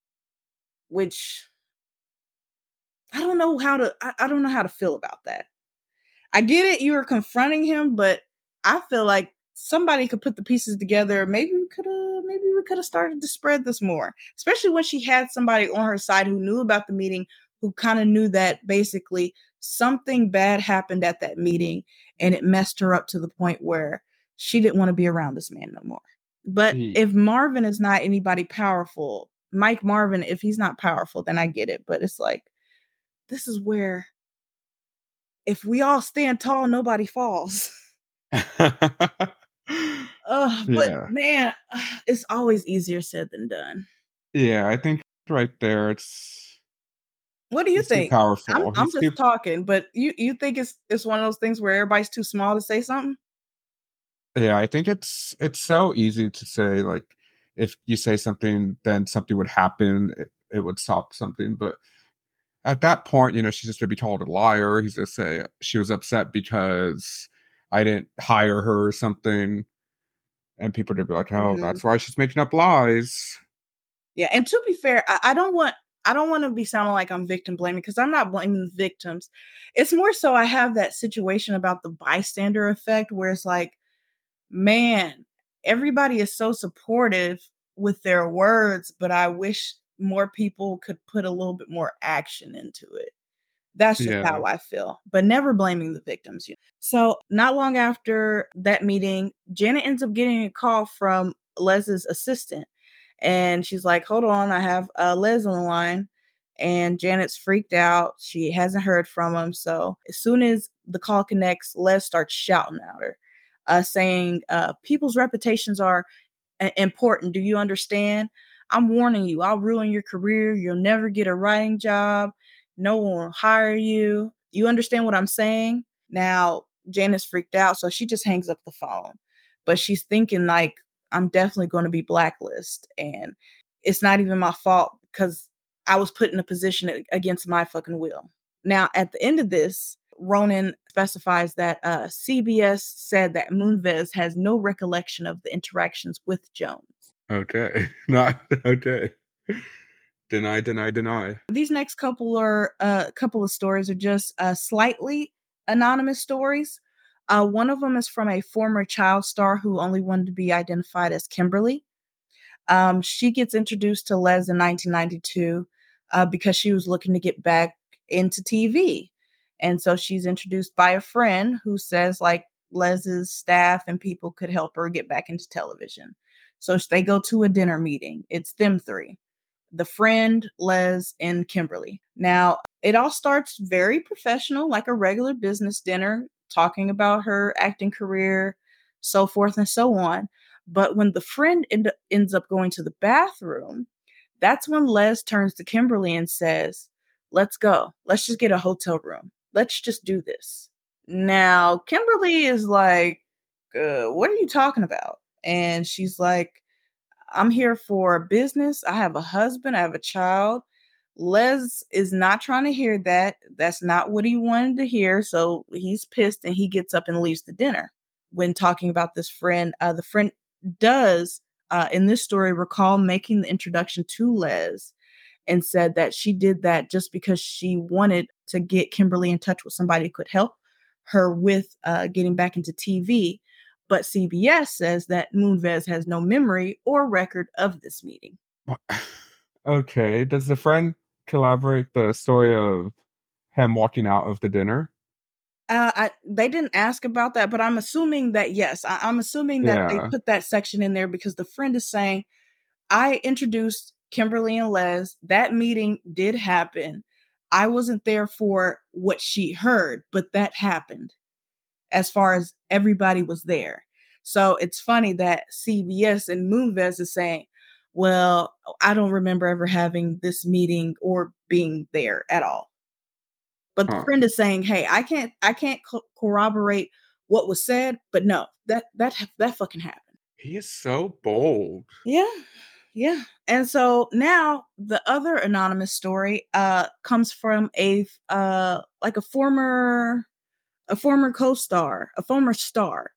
which I don't know how to, I, I don't know how to feel about that. I get it, you were confronting him, but I feel like somebody could put the pieces together. Maybe we could have, maybe we could have started to spread this more, especially when she had somebody on her side who knew about the meeting, who kind of knew that basically something bad happened at that meeting and it messed her up to the point where she didn't want to be around this man no more. But Ye- if Marvin is not anybody powerful, Mike Marvin, if he's not powerful, then I get it. But it's like, this is where if we all stand tall, nobody falls. Ugh, but yeah. man, it's always easier said than done. Yeah, I think right there it's What do you he's too think? I'm powerful. I'm He's just too talking, but you you think it's it's one of those things where everybody's too small to say something? yeah, I think it's it's so easy to say like if you say something then something would happen, it, it would stop something, but at that point, you know, she's just gonna be called a liar. He's gonna say she was upset because I didn't hire her or something, and people are gonna be like, "Oh, Mhm. that's why she's making up lies." Yeah, and to be fair, I, I don't want I don't want to be sounding like I'm victim blaming because I'm not blaming the victims. It's more so I have that situation about the bystander effect where it's like, man, everybody is so supportive with their words, but I wish more people could put a little bit more action into it. That's just Yeah. how I feel, but never blaming the victims. You know? So, not long after that meeting, Janet ends up getting a call from Les's assistant. And she's like, hold on, I have uh, Les on the line. And Janet's freaked out. She hasn't heard from him. So, as soon as the call connects, Les starts shouting at her, uh, saying, uh, people's reputations are uh, important. Do you understand? I'm warning you, I'll ruin your career. You'll never get a writing job. No one will hire you. You understand what I'm saying? Now, Janice freaked out, so she just hangs up the phone. But she's thinking, like, I'm definitely going to be blacklisted. And it's not even my fault because I was put in a position against my fucking will. Now, at the end of this, Ronan specifies that uh, C B S said that Moonves has no recollection of the interactions with Jones. Okay. Not okay. Deny, deny, deny. These next couple are a uh, couple of stories are just uh, slightly anonymous stories. Uh, one of them is from a former child star who only wanted to be identified as Kimberly. Um, she gets introduced to Les in nineteen ninety-two uh, because she was looking to get back into T V. And so she's introduced by a friend who says, like, Les's staff and people could help her get back into television. So they go to a dinner meeting. It's them three, the friend, Les, and Kimberly. Now, it all starts very professional, like a regular business dinner, talking about her acting career, so forth and so on. But when the friend end, ends up going to the bathroom, that's when Les turns to Kimberly and says, "Let's go. Let's just get a hotel room. Let's just do this." Now, Kimberly is like, uh, "What are you talking about?" And she's like, "I'm here for business. I have a husband. I have a child." Les is not trying to hear that. That's not what he wanted to hear. So he's pissed and he gets up and leaves the dinner. When talking about this friend, uh, the friend does, uh, in this story, recall making the introduction to Les and said that she did that just because she wanted to get Kimberly in touch with somebody who could help her with uh, getting back into T V. But C B S says that Moonves has no memory or record of this meeting. Okay. Does the friend collaborate the story of him walking out of the dinner? Uh, I, they didn't ask about that, but I'm assuming that yes. I, I'm assuming that they Yeah. put that section in there because the friend is saying, I introduced Kimberly and Les. That meeting did happen. I wasn't there for what she heard, but that happened as far as everybody was there. So it's funny that C B S and Moonves is saying, well, I don't remember ever having this meeting or being there at all. But the Huh. friend is saying, "Hey, I can't, I can't co- corroborate what was said, but no, that that that fucking happened." He is so bold. Yeah, yeah. And so now the other anonymous story uh comes from a uh like a former a former co-star, a former star.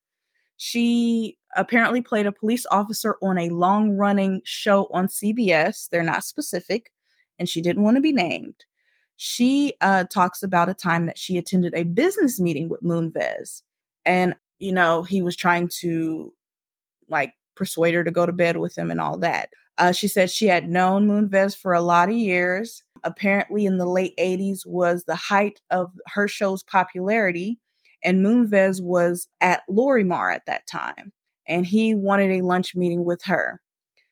She apparently played a police officer on a long-running show on C B S. They're not specific, and she didn't want to be named. She uh, talks about a time that she attended a business meeting with Moonves, and you know he was trying to like persuade her to go to bed with him and all that. Uh, she said she had known Moonves for a lot of years. Apparently, in the late eighties was the height of her show's popularity, and Moonves was at Lorimar at that time, and he wanted a lunch meeting with her.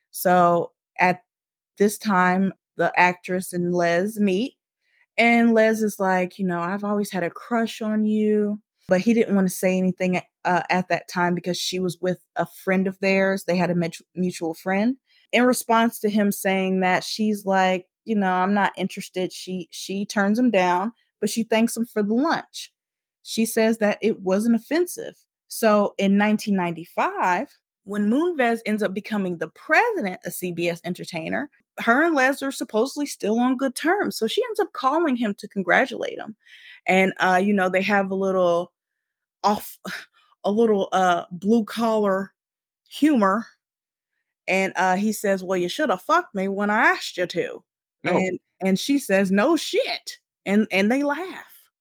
So at this time, the actress and Les meet, and Les is like, you know, I've always had a crush on you. But he didn't want to say anything uh, at that time because she was with a friend of theirs. They had a mutu- mutual friend. In response to him saying that, she's like, you know, I'm not interested. She she turns him down, but she thanks him for the lunch. She says that it wasn't offensive. So in nineteen ninety-five, when Moonves ends up becoming the president of C B S Entertainer, her and Les are supposedly still on good terms. So she ends up calling him to congratulate him. And uh, you know, they have a little off a little uh blue collar humor. And uh he says, "Well, you should have fucked me when I asked you to." No. And and she says, "No shit." And and they laugh.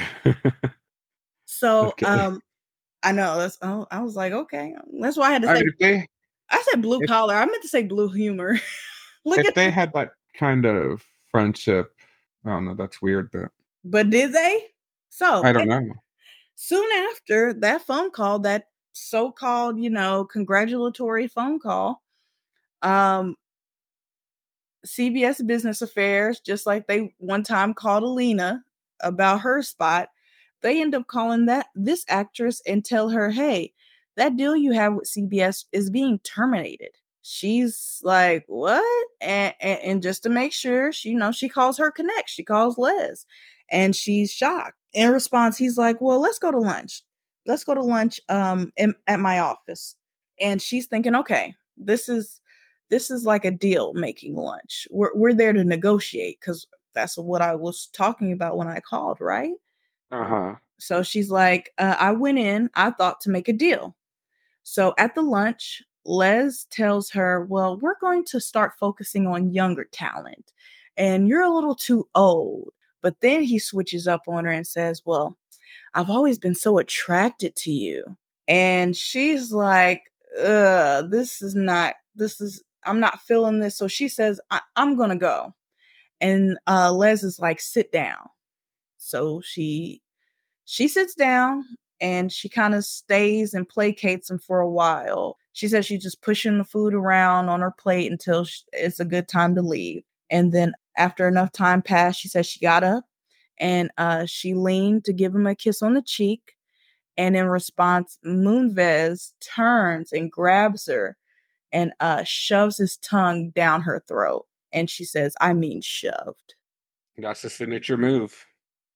So Okay. um I know that's oh, I was like, okay. That's why I had to I say mean, if they I said blue if collar. I meant to say blue humor. Look if at they this. had that kind of friendship, I don't know. That's weird. But But did they? So I don't know. soon after that phone call, that so-called, you know, congratulatory phone call, um, C B S Business Affairs, just like they one time called Alina about her spot, they end up calling that this actress and tell her, "Hey, that deal you have with C B S is being terminated." She's like, "What?" And, and, and just to make sure, she you know she calls her connect. She calls Les, and she's shocked. In response, he's like, "Well, let's go to lunch. Let's go to lunch um in, at my office." And she's thinking, "Okay, this is this is like a deal making lunch. We're we're there to negotiate because that's what I was talking about when I called, right?" Uh huh. So she's like, uh, I went in, I thought to make a deal. So at the lunch, Les tells her, "Well, we're going to start focusing on younger talent, and you're a little too old." But then he switches up on her and says, "Well, I've always been so attracted to you. And she's like, Ugh, this is not, this is, I'm not feeling this. So she says, I- I'm going to go. And uh, Les is like, sit down. So she she sits down and she kind of stays and placates him for a while. She says she's just pushing the food around on her plate until sh it's a good time to leave. And then after enough time passed, she says she got up and uh, she leaned to give him a kiss on the cheek. And in response, Moonves turns and grabs her and uh, shoves his tongue down her throat. And she says, I mean, shoved. That's the signature move.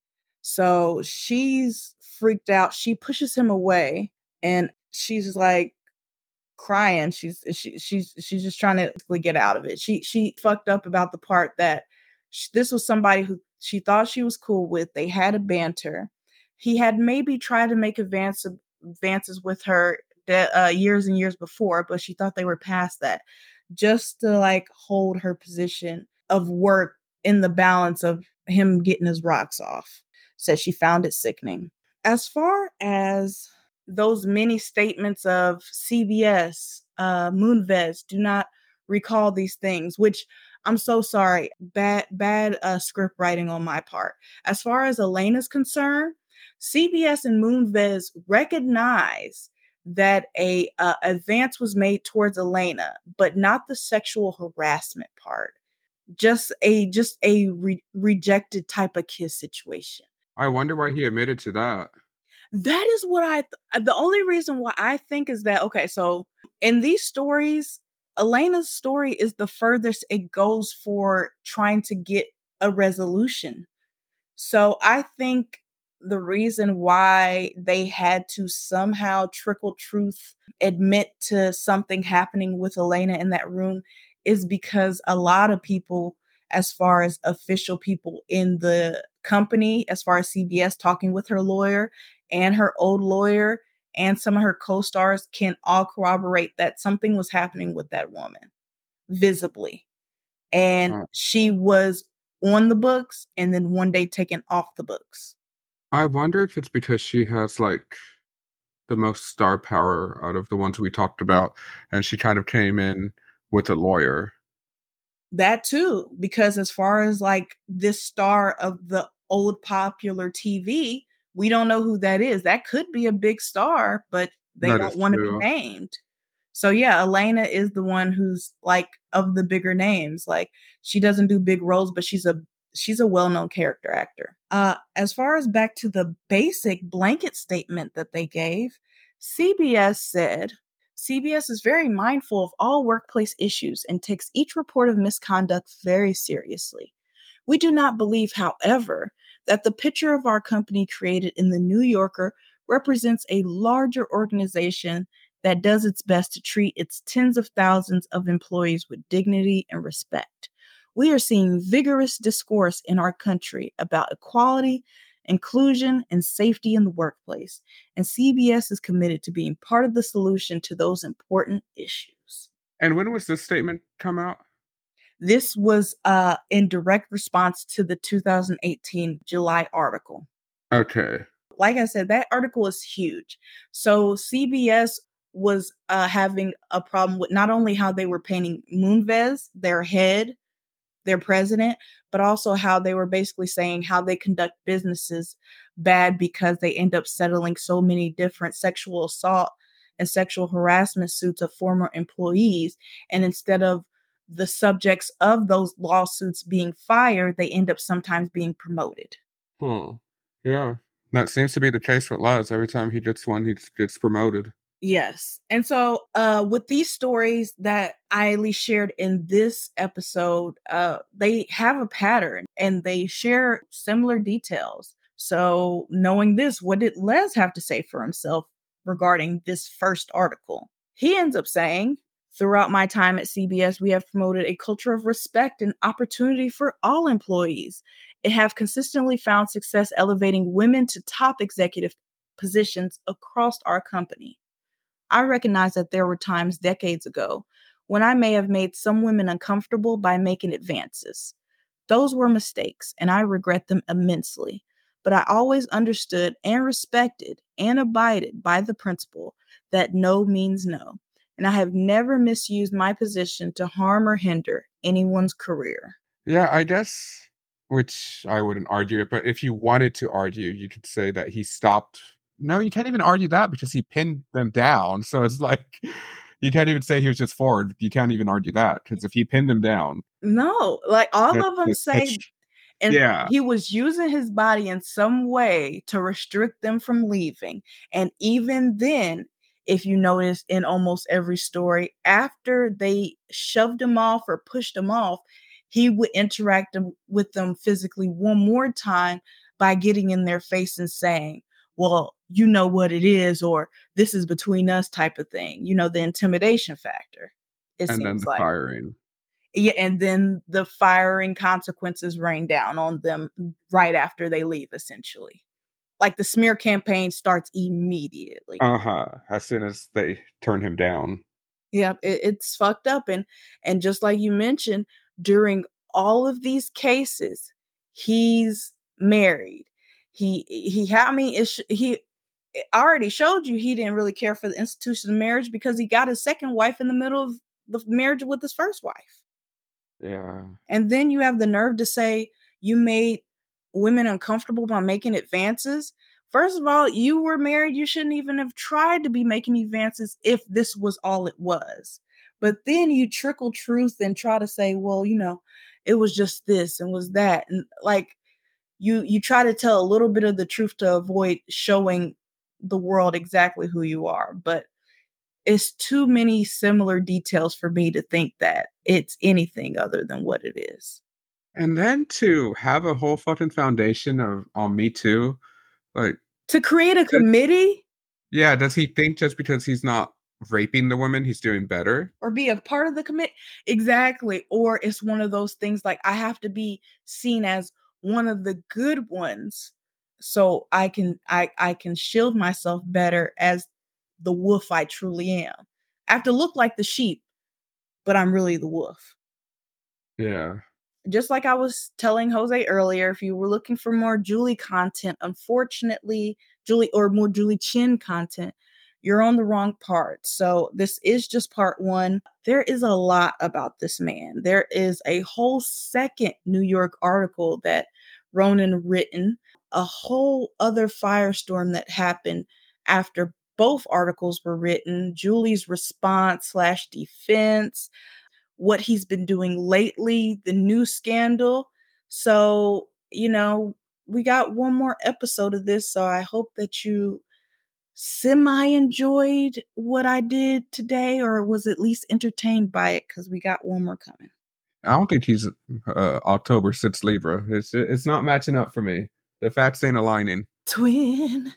So she's freaked out. She pushes him away and she's like crying. She's she, she's she's just trying to get out of it. She she fucked up about the part that sh- this was somebody who she thought she was cool with. They had a banter. He had maybe tried to make advance advances with her that uh, years and years before, but she thought they were past that. Just to like hold her position of work in the balance of him getting his rocks off. Says she found it sickening. As far as those many statements of C B S, uh, Moonves do not recall these things, which I'm so sorry, bad bad uh, script writing on my part. As far as Elena's concerned, C B S and Moonves recognize that a uh, advance was made towards Elena, but not the sexual harassment part. Just a just a re- rejected type of kiss situation. I wonder why he admitted to that. That is what I th- the only reason why I think is that okay, so in these stories, Elena's story is the furthest it goes for trying to get a resolution. So I think the reason why they had to somehow trickle truth admit to something happening with Elena in that room is because a lot of people, as far as official people in the company, as far as C B S talking with her lawyer and her old lawyer and some of her co-stars can all corroborate that something was happening with that woman visibly. And Uh, she was on the books and then one day taken off the books. I wonder if it's because she has like the most star power out of the ones we talked about, and she kind of came in with a lawyer. That too, because as far as like this star of the old popular T V, we don't know who that is. That could be a big star, but they That don't is want to be true. named. So yeah, Elena is the one who's like of the bigger names. Like she doesn't do big roles, but she's a she's a well-known character actor. Uh as far as back to the basic blanket statement that they gave, C B S said C B S is very mindful of all workplace issues and takes each report of misconduct very seriously. We do not believe, however, that the picture of our company created in the New Yorker represents a larger organization that does its best to treat its tens of thousands of employees with dignity and respect. We are seeing vigorous discourse in our country about equality, inclusion, and safety in the workplace, and C B S is committed to being part of the solution to those important issues. And when was this statement come out? This was uh, in direct response to the two thousand eighteen July article. Okay. Like I said, that article is huge. So C B S was uh, having a problem with not only how they were painting Moonves, their head, their president, but also how they were basically saying how they conduct businesses bad because they end up settling so many different sexual assault and sexual harassment suits of former employees. And instead of the subjects of those lawsuits being fired, they end up sometimes being promoted. Hmm. Yeah. That seems to be the case with Laz. Every time he gets one, he gets promoted. Yes. And so uh with these stories that I at least shared in this episode, uh they have a pattern and they share similar details. So knowing this, what did Les have to say for himself regarding this first article? He ends up saying, throughout my time at C B S, we have promoted a culture of respect and opportunity for all employees. It have consistently found success elevating women to top executive positions across our company. I recognize that there were times decades ago when I may have made some women uncomfortable by making advances. Those were mistakes, and I regret them immensely. but I always understood and respected and abided by the principle that no means no. And I have never misused my position to harm or hinder anyone's career. Yeah, I guess, which I wouldn't argue it, but if you wanted to argue, you could say that he stopped. No, you can't even argue that because he pinned them down. So it's like you can't even say he was just forward. You can't even argue that because if he pinned them down, No, like all that, of them that, say, that's and yeah. he was using his body in some way to restrict them from leaving. And even then, if you notice in almost every story, after they shoved him off or pushed him off, he would interact them- with them physically one more time by getting in their face and saying, well, you know what it is, or this is between us type of thing. You know, the intimidation factor, it And then seems the like. firing. Yeah, and then the firing consequences rain down on them right after they leave, essentially. Like the smear campaign starts immediately. Uh-huh. As soon as they turn him down. Yep, it, it's fucked up. And and just like you mentioned, during all of these cases, he's married. He he had I mean it's he I already showed you he didn't really care for the institution of marriage because he got his second wife in the middle of the marriage with his first wife. Yeah. And then you have the nerve to say you made women uncomfortable by making advances. First of all, you were married. You shouldn't even have tried to be making advances if this was all it was. But then you trickle truth and try to say, well, you know, it was just this and was that. And like you you try to tell a little bit of the truth to avoid showing the world exactly who you are. But it's too many similar details for me to think that it's anything other than what it is. And then to have a whole fucking foundation of on Me Too, like, To create a committee yeah, does he think just because he's not raping the women, he's doing better? or be a part of the commit exactly, or it's one of those things like I have to be seen as one of the good ones so I can I I can shield myself better as the wolf I truly am. I have to look like the sheep, but I'm really the wolf. Yeah. Just like I was telling Jose earlier, if you were looking for more Julie content, unfortunately, Julie or more Julie Chen content, you're on the wrong part. So this is just part one. There is a lot about this man. There is a whole second New York article that Ronan written, a whole other firestorm that happened after both articles were written, Julie's response slash defense, what he's been doing lately, the new scandal. So, you know, we got one more episode of this. So I hope that you semi enjoyed what I did today or was at least entertained by it because we got one more coming. I don't think he's uh, October sixth Libra. It's it's not matching up for me. The facts ain't aligning. Twin.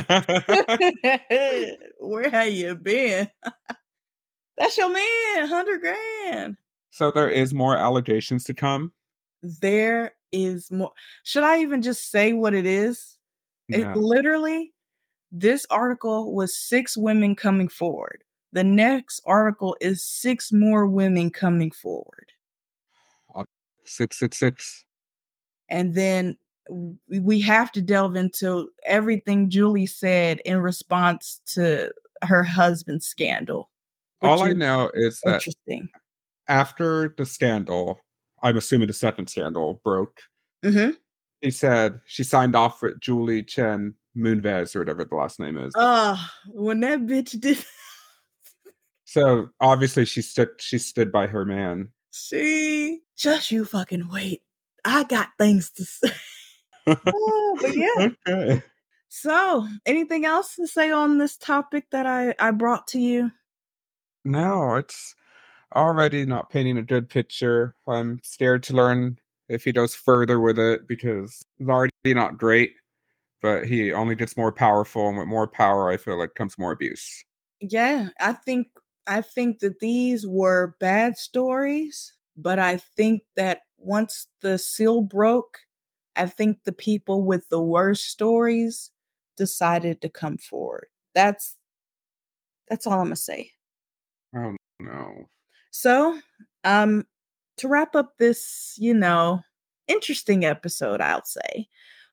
Where have you been? That's your man, one hundred grand. So there is more allegations to come. There is more. Should I even just say what it is? It No. literally, this article was six women coming forward. The next article is six more women coming forward. Six six six. And then w- we have to delve into everything Julie said in response to her husband's scandal, All which I is know is that interesting. after the scandal, I'm assuming the second scandal broke, Mm-hmm. he said she signed off with Julie Chen Moonves or whatever the last name is. Uh, when that bitch did, So obviously she stood she stood by her man. see, just you fucking wait. I got things to say. Oh, but yeah. Okay. So, anything else to say on this topic that I, I brought to you? No, it's already not painting a good picture. I'm scared to learn if he goes further with it because it's already not great, but he only gets more powerful, and with more power, I feel like comes more abuse. Yeah, I think I think that these were bad stories, but I think that once the seal broke, I think the people with the worst stories decided to come forward. That's that's all I'm gonna say. Oh no. So, um, to wrap up this, you know, interesting episode, I'll say,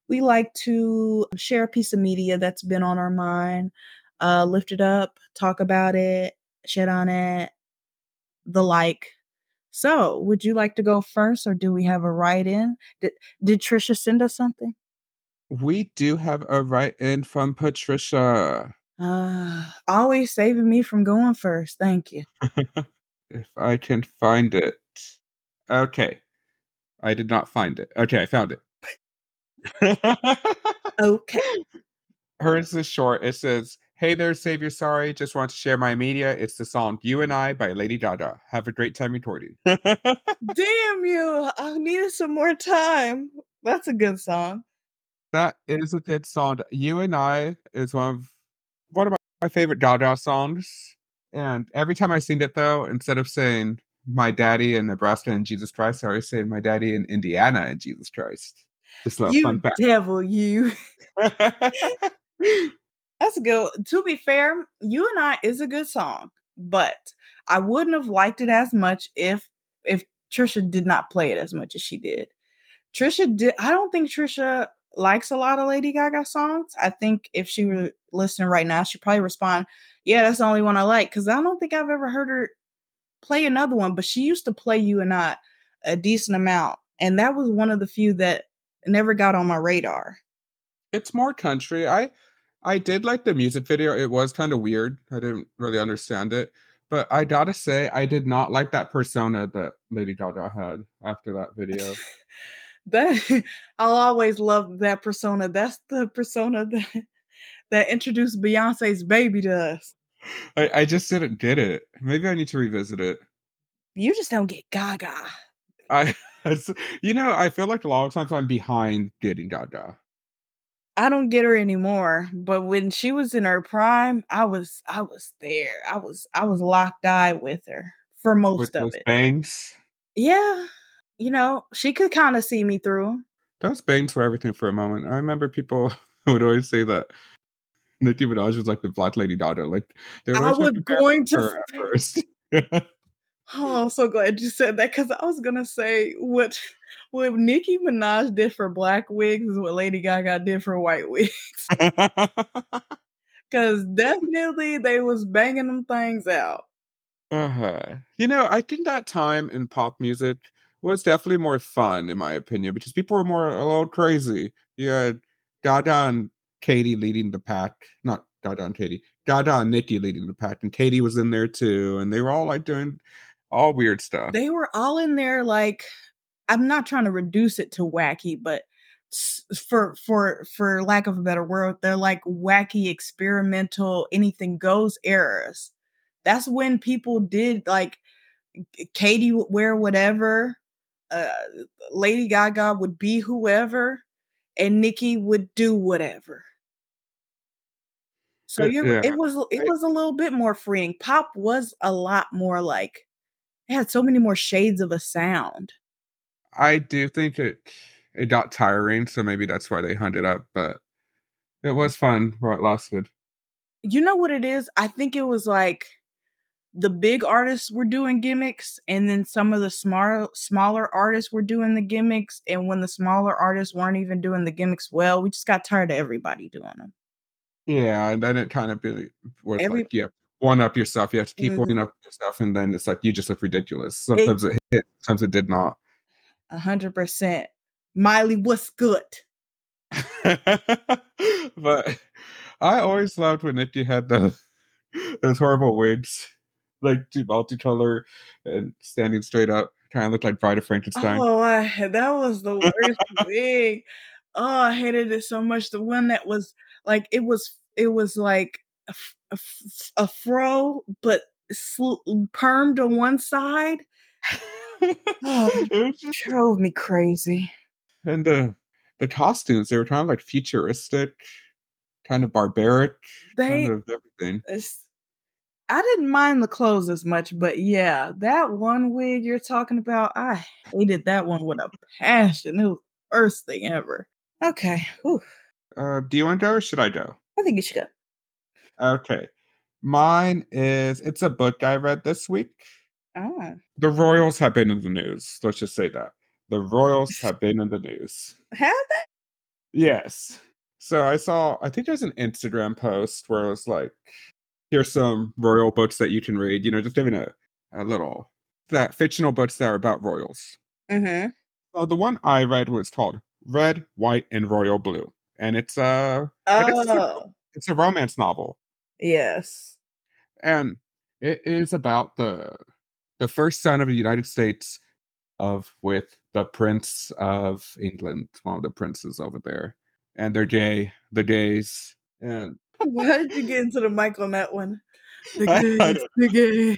we like to share a piece of media that's been on our mind, uh, lift it up, talk about it, shit on it, the like. So, would you like to go first, or do we have a write-in? Did did Trisha send us something? We do have a write-in from Patricia. Uh, always saving me from going first. Thank you. If I can find it. Okay. I did not find it. Okay, I found it. Okay. Hers is short. It says, "Hey there, Savior Sorry. Just want to share my media. It's the song You and I by Lady Gaga. Have a great time recording." Damn you. I needed some more time. That's a good song. That is a good song. You and I is one of one of my, my favorite Gaga songs. And every time I sing it though, instead of saying my daddy in Nebraska and Jesus Christ, I always say my daddy in Indiana and Jesus Christ. Just a little fun You fact. devil, you. That's good. To be fair, You and I is a good song, but I wouldn't have liked it as much if if Trisha did not play it as much as she did. Trisha did I don't think Trisha likes a lot of Lady Gaga songs. I think if she were listening right now, she'd probably respond, "Yeah, that's the only one I like." Because I don't think I've ever heard her play another one, but she used to play You and I a decent amount. And that was one of the few that never got on my radar. It's more country. I I did like the music video. It was kind of weird. I didn't really understand it. But I gotta say, I did not like that persona that Lady Gaga had after that video. That I'll always love that persona. That's the persona that that introduced Beyonce's baby to us. I, I just didn't get it. Maybe I need to revisit it. You just don't get Gaga. I, it's- you know, I feel like a lot of times I'm behind getting Gaga. I don't get her anymore, but when she was in her prime, I was I was there. I was I was locked eye with her for With most of those it. bangs. Yeah, you know, she could kind of see me through. Those bangs were everything for a moment. I remember people would always say that Nicki Minaj was like the Black Lady Gaga. Like they would I always try was to compare going to her at say, first. oh, I'm so glad you said that because I was gonna say what what Nicki Minaj did for black wigs is what Lady Gaga did for white wigs. Because definitely they was banging them things out. Uh-huh. You know, I think that time in pop music was definitely more fun, in my opinion, because people were more a little crazy. You had Gaga and Katie leading the pack. Not Gaga and Katie. Gaga and Nicki leading the pack, and Katie was in there too, and they were all like doing all weird stuff. They were all in there like I'm not trying to reduce it to wacky, but s- for for for lack of a better word, they're like wacky experimental anything goes eras. That's when people did like Katie would wear whatever, uh, Lady Gaga would be whoever, and Nicki would do whatever. So Uh, you yeah, it was it I, was a little bit more freeing. Pop was a lot more like it had so many more shades of a sound. I do think it it got tiring, so maybe that's why they hunted up, but it was fun while it lasted. You know what it is? I think it was like the big artists were doing gimmicks, and then some of the smaller smaller artists were doing the gimmicks. And when the smaller artists weren't even doing the gimmicks well, we just got tired of everybody doing them. Yeah, and then it kind of really was Every like, yeah, one up yourself. You have to keep mm, one up yourself, and then it's like you just look ridiculous. it Sometimes it hit, sometimes it did not. a hundred percent. Miley, what's good? But I always loved when Nikki had the those horrible wigs, like two multicolor and standing straight up, kind of look like Bride of Frankenstein. Oh, I, that was the worst thing. Oh, I hated it so much. The one that was like it was it was like a, f- a f- a fro, but sl- permed on one side. Oh, It was just, drove me crazy. and the the costumes, they were kind of like futuristic, kind of barbaric, kind They, of everything. it's- I didn't mind the clothes as much, but yeah, that one wig you're talking about, I hated that one with a passion. It was the worst thing ever. Okay, whew, Uh, do you want to go or should I go? I think you should go. Okay. Mine is it's a book I read this week. Ah, The Royals have been in the news. Let's just say that. The Royals have been in the news. have that? Yes. So I saw, I think there's an Instagram post where it was like, here's some royal books that you can read, you know, just giving a, a little, that fictional books that are about royals. Mm-hmm. So the one I read was called Red, White, and Royal Blue. And it's a, I guess it's a, Oh, it's a romance novel. yes. And it is about the the first son of the United States of with the Prince of England, one of the princes over there. And they're gay, the gays. And Why did you get into the mic on that one? The I, I gays, don't the gays,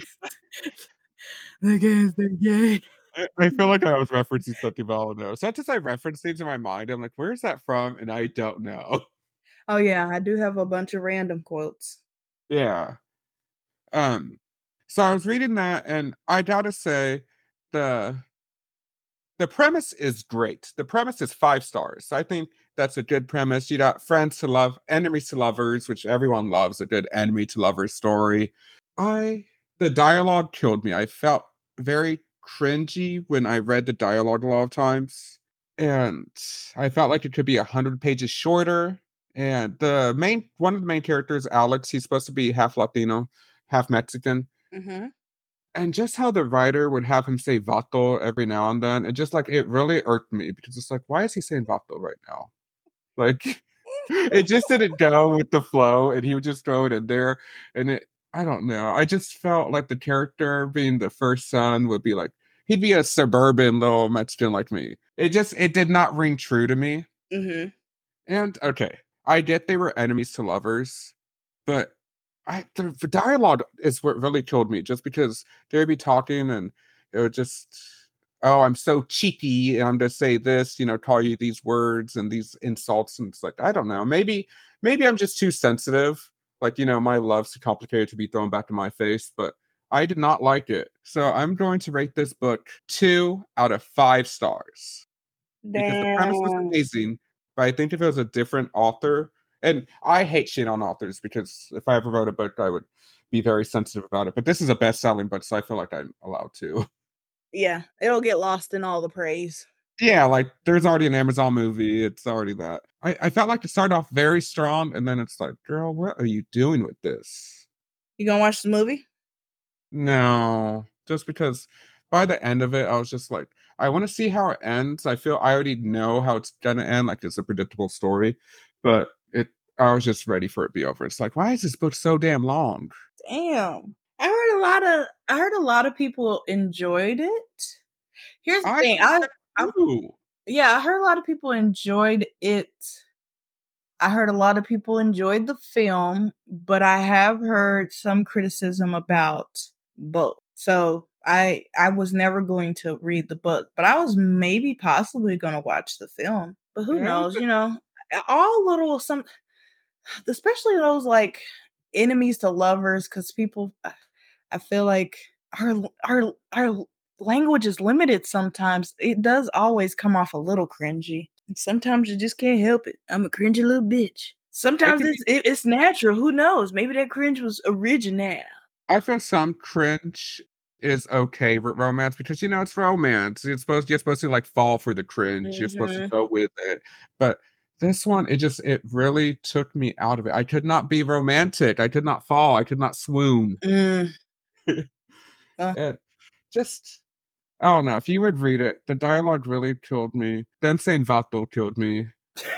the gays, the gays. I I feel like I was referencing something, but I don't know. Sometimes I reference things in my mind. I'm like, where's that from? And I don't know. Oh yeah, I do have a bunch of random quotes. Yeah. Um, so I was reading that, and I gotta say, the the premise is great. The premise is five stars. I think that's a good premise. You got friends to love, enemies to lovers, which everyone loves a good enemy to lover story. I the dialogue killed me. I felt very cringy when I read the dialogue a lot of times, and I felt like it could be a hundred pages shorter. And the main one of the main characters, Alex, he's supposed to be half Latino, half Mexican, Mm-hmm. and just how the writer would have him say vato every now and then, it just like it really irked me because it's like, why is he saying vato right now? Like it just didn't go with the flow, and he would just throw it in there. And it I don't know. I just felt like the character being the first son would be like he'd be a suburban little Mexican like me. It just it did not ring true to me. Mm-hmm. And okay, I get they were enemies to lovers, but I the, the dialogue is what really killed me. Just because they'd be talking and it would just, oh, I'm so cheeky, and I'm gonna say this, you know, call you these words and these insults, and it's like I don't know. Maybe maybe I'm just too sensitive. Like you know, my love's too complicated to be thrown back in my face, but I did not like it. So I'm going to rate this book two out of five stars because the premise was Damn. amazing. But I think if it was a different author, and I hate shit on authors because if I ever wrote a book, I would be very sensitive about it. But this is a best selling book, so I feel like I'm allowed to. Yeah, it'll get lost in all the praise. Yeah, like there's already an Amazon movie. It's already that. I, I felt like it started off very strong, and then it's like, girl, what are you doing with this? You gonna watch the movie? No, just because by the end of it, I was just like, I want to see how it ends. I feel I already know how it's gonna end, like it's a predictable story, but it I was just ready for it to be over. It's like, why is this book so damn long? Damn. I heard a lot of I heard a lot of people enjoyed it. Here's the I thing. heard I that I too. yeah, I heard a lot of people enjoyed it. I heard a lot of people enjoyed the film, but I have heard some criticism about both. So I I was never going to read the book, but I was maybe possibly going to watch the film. But who Yeah, knows? You know, all little some, especially those like enemies to lovers, because people, I I feel like our our our language is limited. Sometimes it does always come off a little cringy. Sometimes you just can't help it. I'm a cringy little bitch. it Sometimes can be. it's it, it's natural. Who knows? Maybe that cringe was original. I feel some cringe is okay with romance because you know it's romance. You're supposed you're supposed to like fall for the cringe. You're supposed to Hmm. go with it. But this one, it just it really took me out of it. I could not be romantic. I could not fall. I could not swoon. Mm, uh, It just I don't know. If you would read it, the dialogue really killed me. Then saying vato killed me.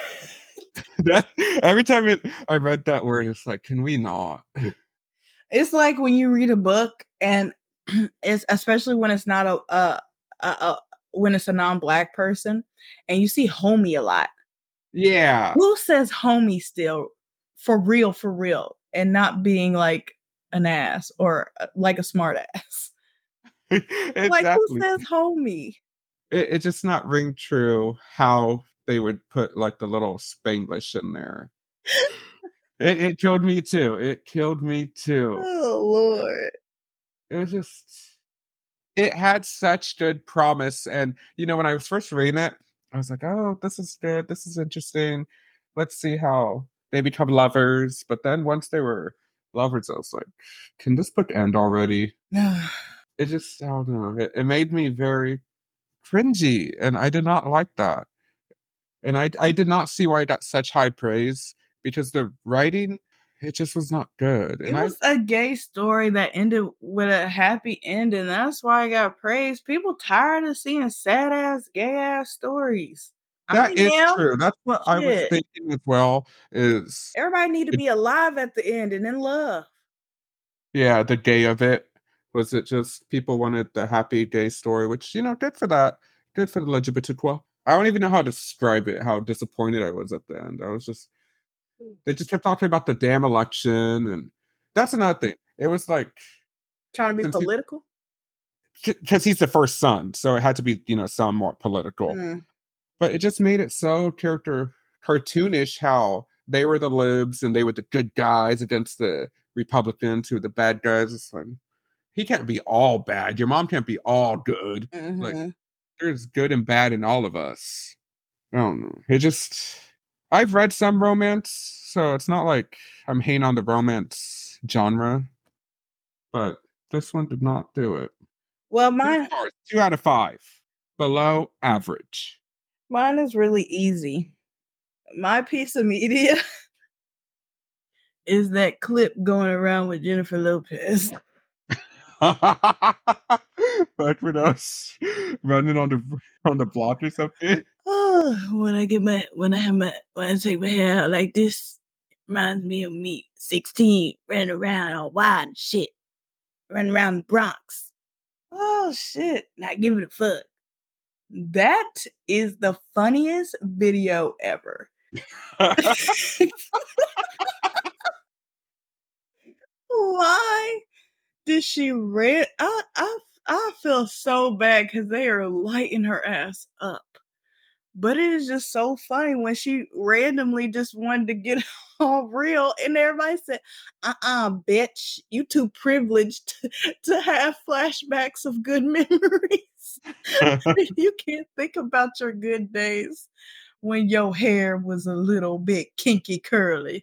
That every time it, I read that word, it's like, can we not? it's like when you read a book and it's especially when it's not a, a, a, a when it's a non-black person and you see homie a lot. Yeah, Who says homie still for real, for real, and not being like an ass or uh, like a smart ass? Like, who exactly. says homie? It, it just not ring true how they would put like the little Spanglish in there. It, it killed me too. It killed me too. Oh Lord. It was just it had such good promise. And you know, when I was first reading it, I was like, oh, this is good. This is interesting. Let's see how they become lovers. But then once they were lovers, I was like, can this book end already? It just I don't know. It, it made me very cringy, and I did not like that. And I I did not see why it got such high praise because the writing, it just was not good. It And I was a gay story that ended with a happy ending. That's why I got praised. People tired of seeing sad ass, gay ass stories. I that is am. true. That's what I was Shit. thinking as well. Is Everybody need to it, be alive at the end and in love. yeah, the gay of it. Was it just people wanted the happy gay story, which you know, good for that. Good for the L G B T Q. I don't even know how to describe it, how disappointed I was at the end. I was just they just kept talking about the damn election, and that's another thing. It was like Trying to be since he political. because he's the first son, so it had to be, you know, somewhat political. Mm. But it just made it so character cartoonish how they were the libs and they were the good guys against the Republicans who were the bad guys. It's like he can't be all bad. Your mom can't be all good. Like Mm-hmm. there's good and bad in all of us. I don't know. It just I've read some romance, so it's not like I'm hating on the romance genre, but this one did not do it. Well, Two mine stars, two out of five. Below average. mine is really easy. My piece of media is that clip going around with Jennifer Lopez. Back with us running on the on the block or something. Oh, when I get my when I have my when I take my hair out like this, reminds me of me, sixteen, running around all wild and shit, running around the Bronx. Oh shit, not giving a fuck. That is the funniest video ever. Why did she read? I I I feel so bad because they are lighting her ass up. But it is just so funny when she randomly just wanted to get all real, and everybody said, "Uh-uh, bitch, you too privileged to, to have flashbacks of good memories. You can't think about your good days when your hair was a little bit kinky curly."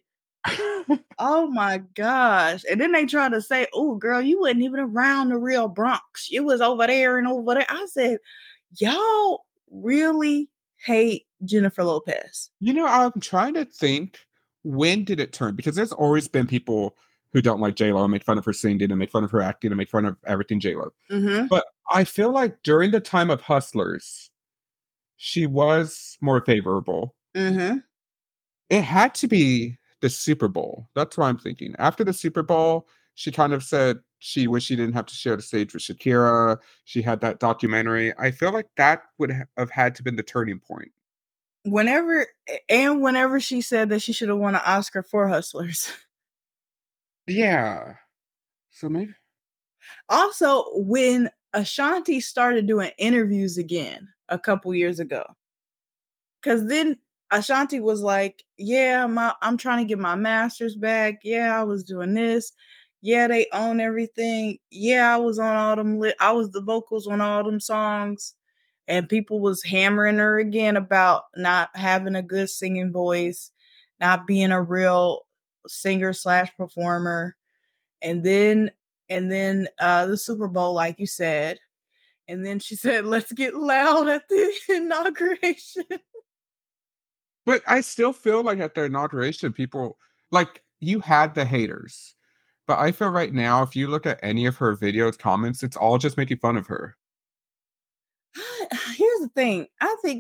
Oh my gosh. And then they try to say, "Oh, girl, you wasn't even around the real Bronx. You was over there and over there." I said, y'all really hate Jennifer Lopez. You know, I'm trying to think when did it turn? Because there's always been people who don't like J Lo and make fun of her singing and make fun of her acting and make fun of everything J Lo. Mm-hmm. But I feel like during the time of Hustlers, she was more favorable. Mm-hmm. It had to be the Super Bowl. That's what I'm thinking. After the Super Bowl, she kind of said she wished she didn't have to share the stage with Shakira. She had that documentary. I feel like that would ha- have had to been the turning point. Whenever and whenever she said that she should have won an Oscar for Hustlers. Yeah. So maybe. Also, when Ashanti started doing interviews again a couple years ago, because then Ashanti was like, "Yeah, my I'm trying to get my masters back. Yeah, I was doing this. Yeah, they own everything. Yeah, I was on all them. Li- I was the vocals on all them songs." And people was hammering her again about not having a good singing voice, not being a real singer slash performer. And then and then uh the Super Bowl, like you said. And then she said, "Let's get loud at the inauguration." But I still feel like at the inauguration, people like you had the haters. But I feel right now, if you look at any of her videos, comments, it's all just making fun of her. Here's the thing. I think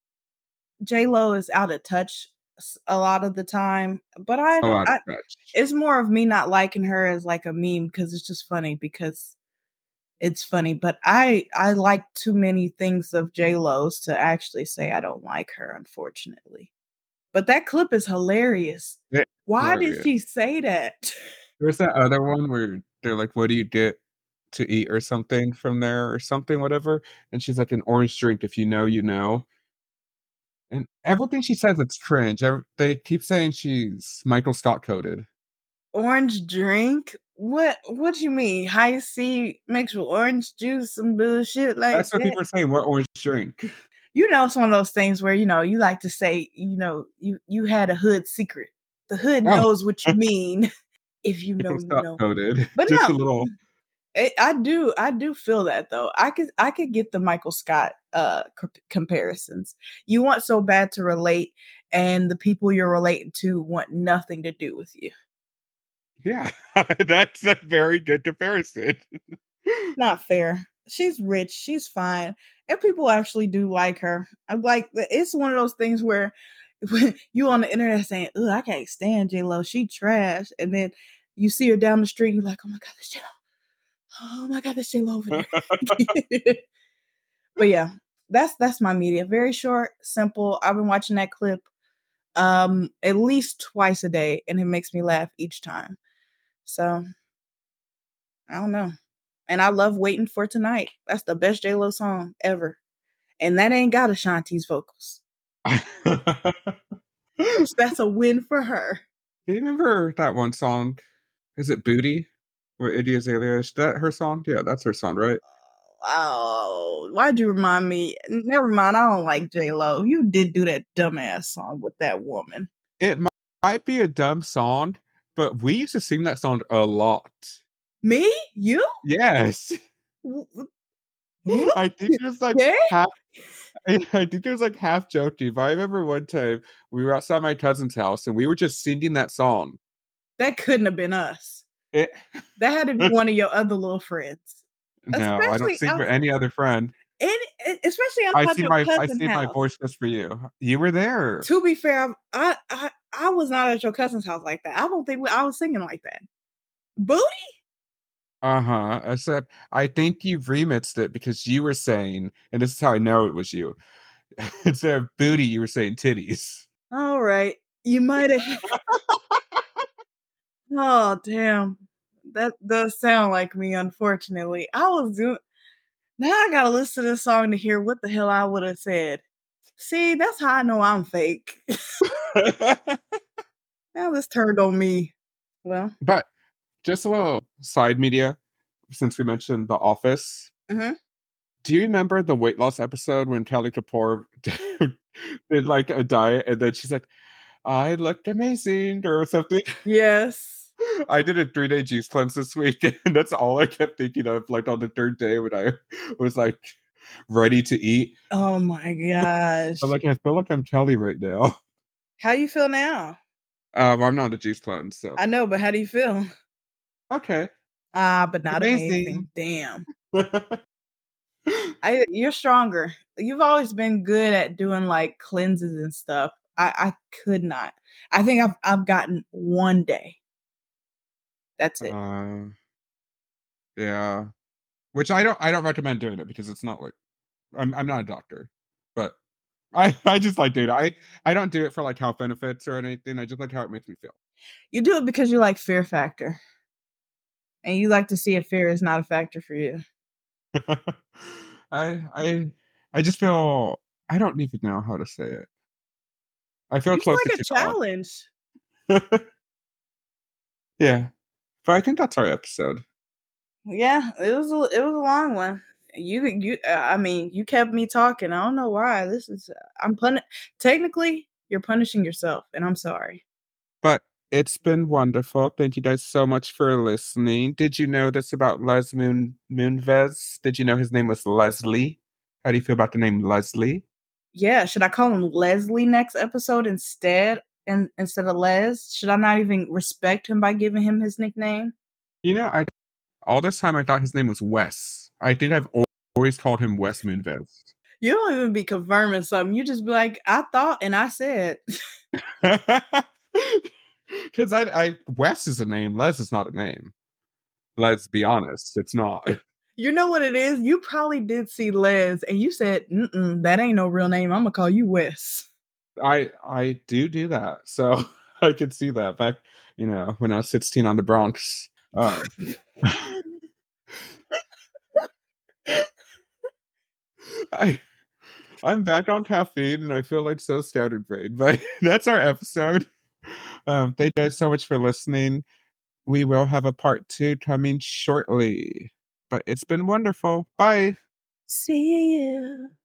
J Lo is out of touch a lot of the time, but I A don't. lot of I, touch. it's more of me not liking her as like a meme because it's just funny because it's funny. But I I like too many things of J Lo's to actually say I don't like her, unfortunately. But that clip is hilarious. It's Why did hilarious. she say that? There's that other one where they're like, "What do you get to eat or something from there or something, whatever?" And she's like, "An orange drink. If you know, you know." And everything she says, it's cringe. Ev- They keep saying she's Michael Scott coded. Orange drink? What what do you mean? High C mixed with orange juice, some bullshit like That's what that? people are saying. What orange drink? You know, it's one of those things where, you know, you like to say, you know, you you had a hood secret. The hood Oh, knows what you mean. If you know, Michael you Scott know. coded. But Just no, a little. I I do I do feel that though. I could I could get the Michael Scott uh c- comparisons. You want so bad to relate, and the people you're relating to want nothing to do with you. Yeah, that's a very good comparison. Not fair. She's rich, she's fine, and people actually do like her. I'm like, it's one of those things where when you on the internet saying, "Ugh, I can't stand J Lo, she trash," and then you see her down the street, you're like, "Oh my god, this J Lo! Oh my god, this J Lo over there." But yeah, that's that's my media. Very short, simple. I've been watching that clip um at least twice a day, and it makes me laugh each time. So I don't know. And I love Waiting for Tonight. That's the best J Lo song ever. And that ain't got Ashanti's vocals. That's a win for her. Do you remember that one song? Is it Booty? Where Iggy Azalea, is that her song? Yeah, that's her song, right? Oh, why'd you remind me? Never mind. I don't like J Lo. You did do that dumbass song with that woman. It mi- might be a dumb song, but we used to sing that song a lot. Me? You? Yes. I think it was like Okay. half I I think it was like half joking, but I remember one time we were outside my cousin's house and we were just singing that song. That couldn't have been us. It That had to be one of your other little friends. No, I don't Especially sing for out, any other friend. and especially I outside see your my I cousin's see my house. voice just for you. You were there. To be fair, I I I was not at your cousin's house like that. I don't think we, I was singing like that. Booty? Uh-huh. Except I think you remixed it because you were saying, and this is how I know it was you. Instead of booty, you were saying titties. All right. You might have. Oh, damn. That does sound like me, unfortunately. I was doing. Now I gotta listen to this song to hear what the hell I would have said. See, that's how I know I'm fake. Now this turned on me. Well, But just a little side media, since we mentioned The Office. mhm. Do you remember the weight loss episode when Kelly Kapoor did like a diet and then she's like, I looked amazing or something? Yes. I did a three day juice cleanse this week, and that's all I kept thinking of, like on the third day when I was like ready to eat. Oh my gosh. I'm like, I feel like I'm Kelly right now. How you feel now? Um, I'm not on a juice cleanse, so I know, but how do you feel? okay. Ah, but not amazing. Amazing. Damn. I you're stronger. You've always been good at doing like cleanses and stuff. I I could not. I think I've I've gotten one day. That's it. uh, yeah. Which I don't I don't recommend doing it because it's not like I'm I'm not a doctor, but I I just like doing it. I I don't do it for like health benefits or anything. I just like how it makes me feel. You do it because you like Fear Factor, and you like to see if fear is not a factor for you. I I I just feel I don't even know how to say it. I feel It's closer like a to God. challenge. Yeah. But I think that's our episode. Yeah, it was a it was a long one. You you uh, I mean, you kept me talking. I don't know why. This is I'm pun technically you're punishing yourself, and I'm sorry. But it's been wonderful. Thank you guys so much for listening. Did you know this about Les Moon Moonves? Did you know his name was Leslie? How do you feel about the name Leslie? Yeah, should I call him Leslie next episode instead and instead of Les? Should I not even respect him by giving him his nickname? You know, I all this time I thought his name was Wes. I think I've al- always called him Wes Moonves. You don't even be confirming something. You just be like, I thought and I said. Because I, I Wes is a name, Les is not a name. Let's be honest, it's not. You know what it is? You probably did see Les and you said, Mm-mm, that ain't no real name. I'm gonna call you Wes. I I do do that, so I could see that back, you know, when I was sixteen on the Bronx. Um, I I'm back on caffeine and I feel like so scattered brain, but that's our episode. Um, thank you guys so much for listening. We will have a part two coming shortly. But it's been wonderful. Bye. See you.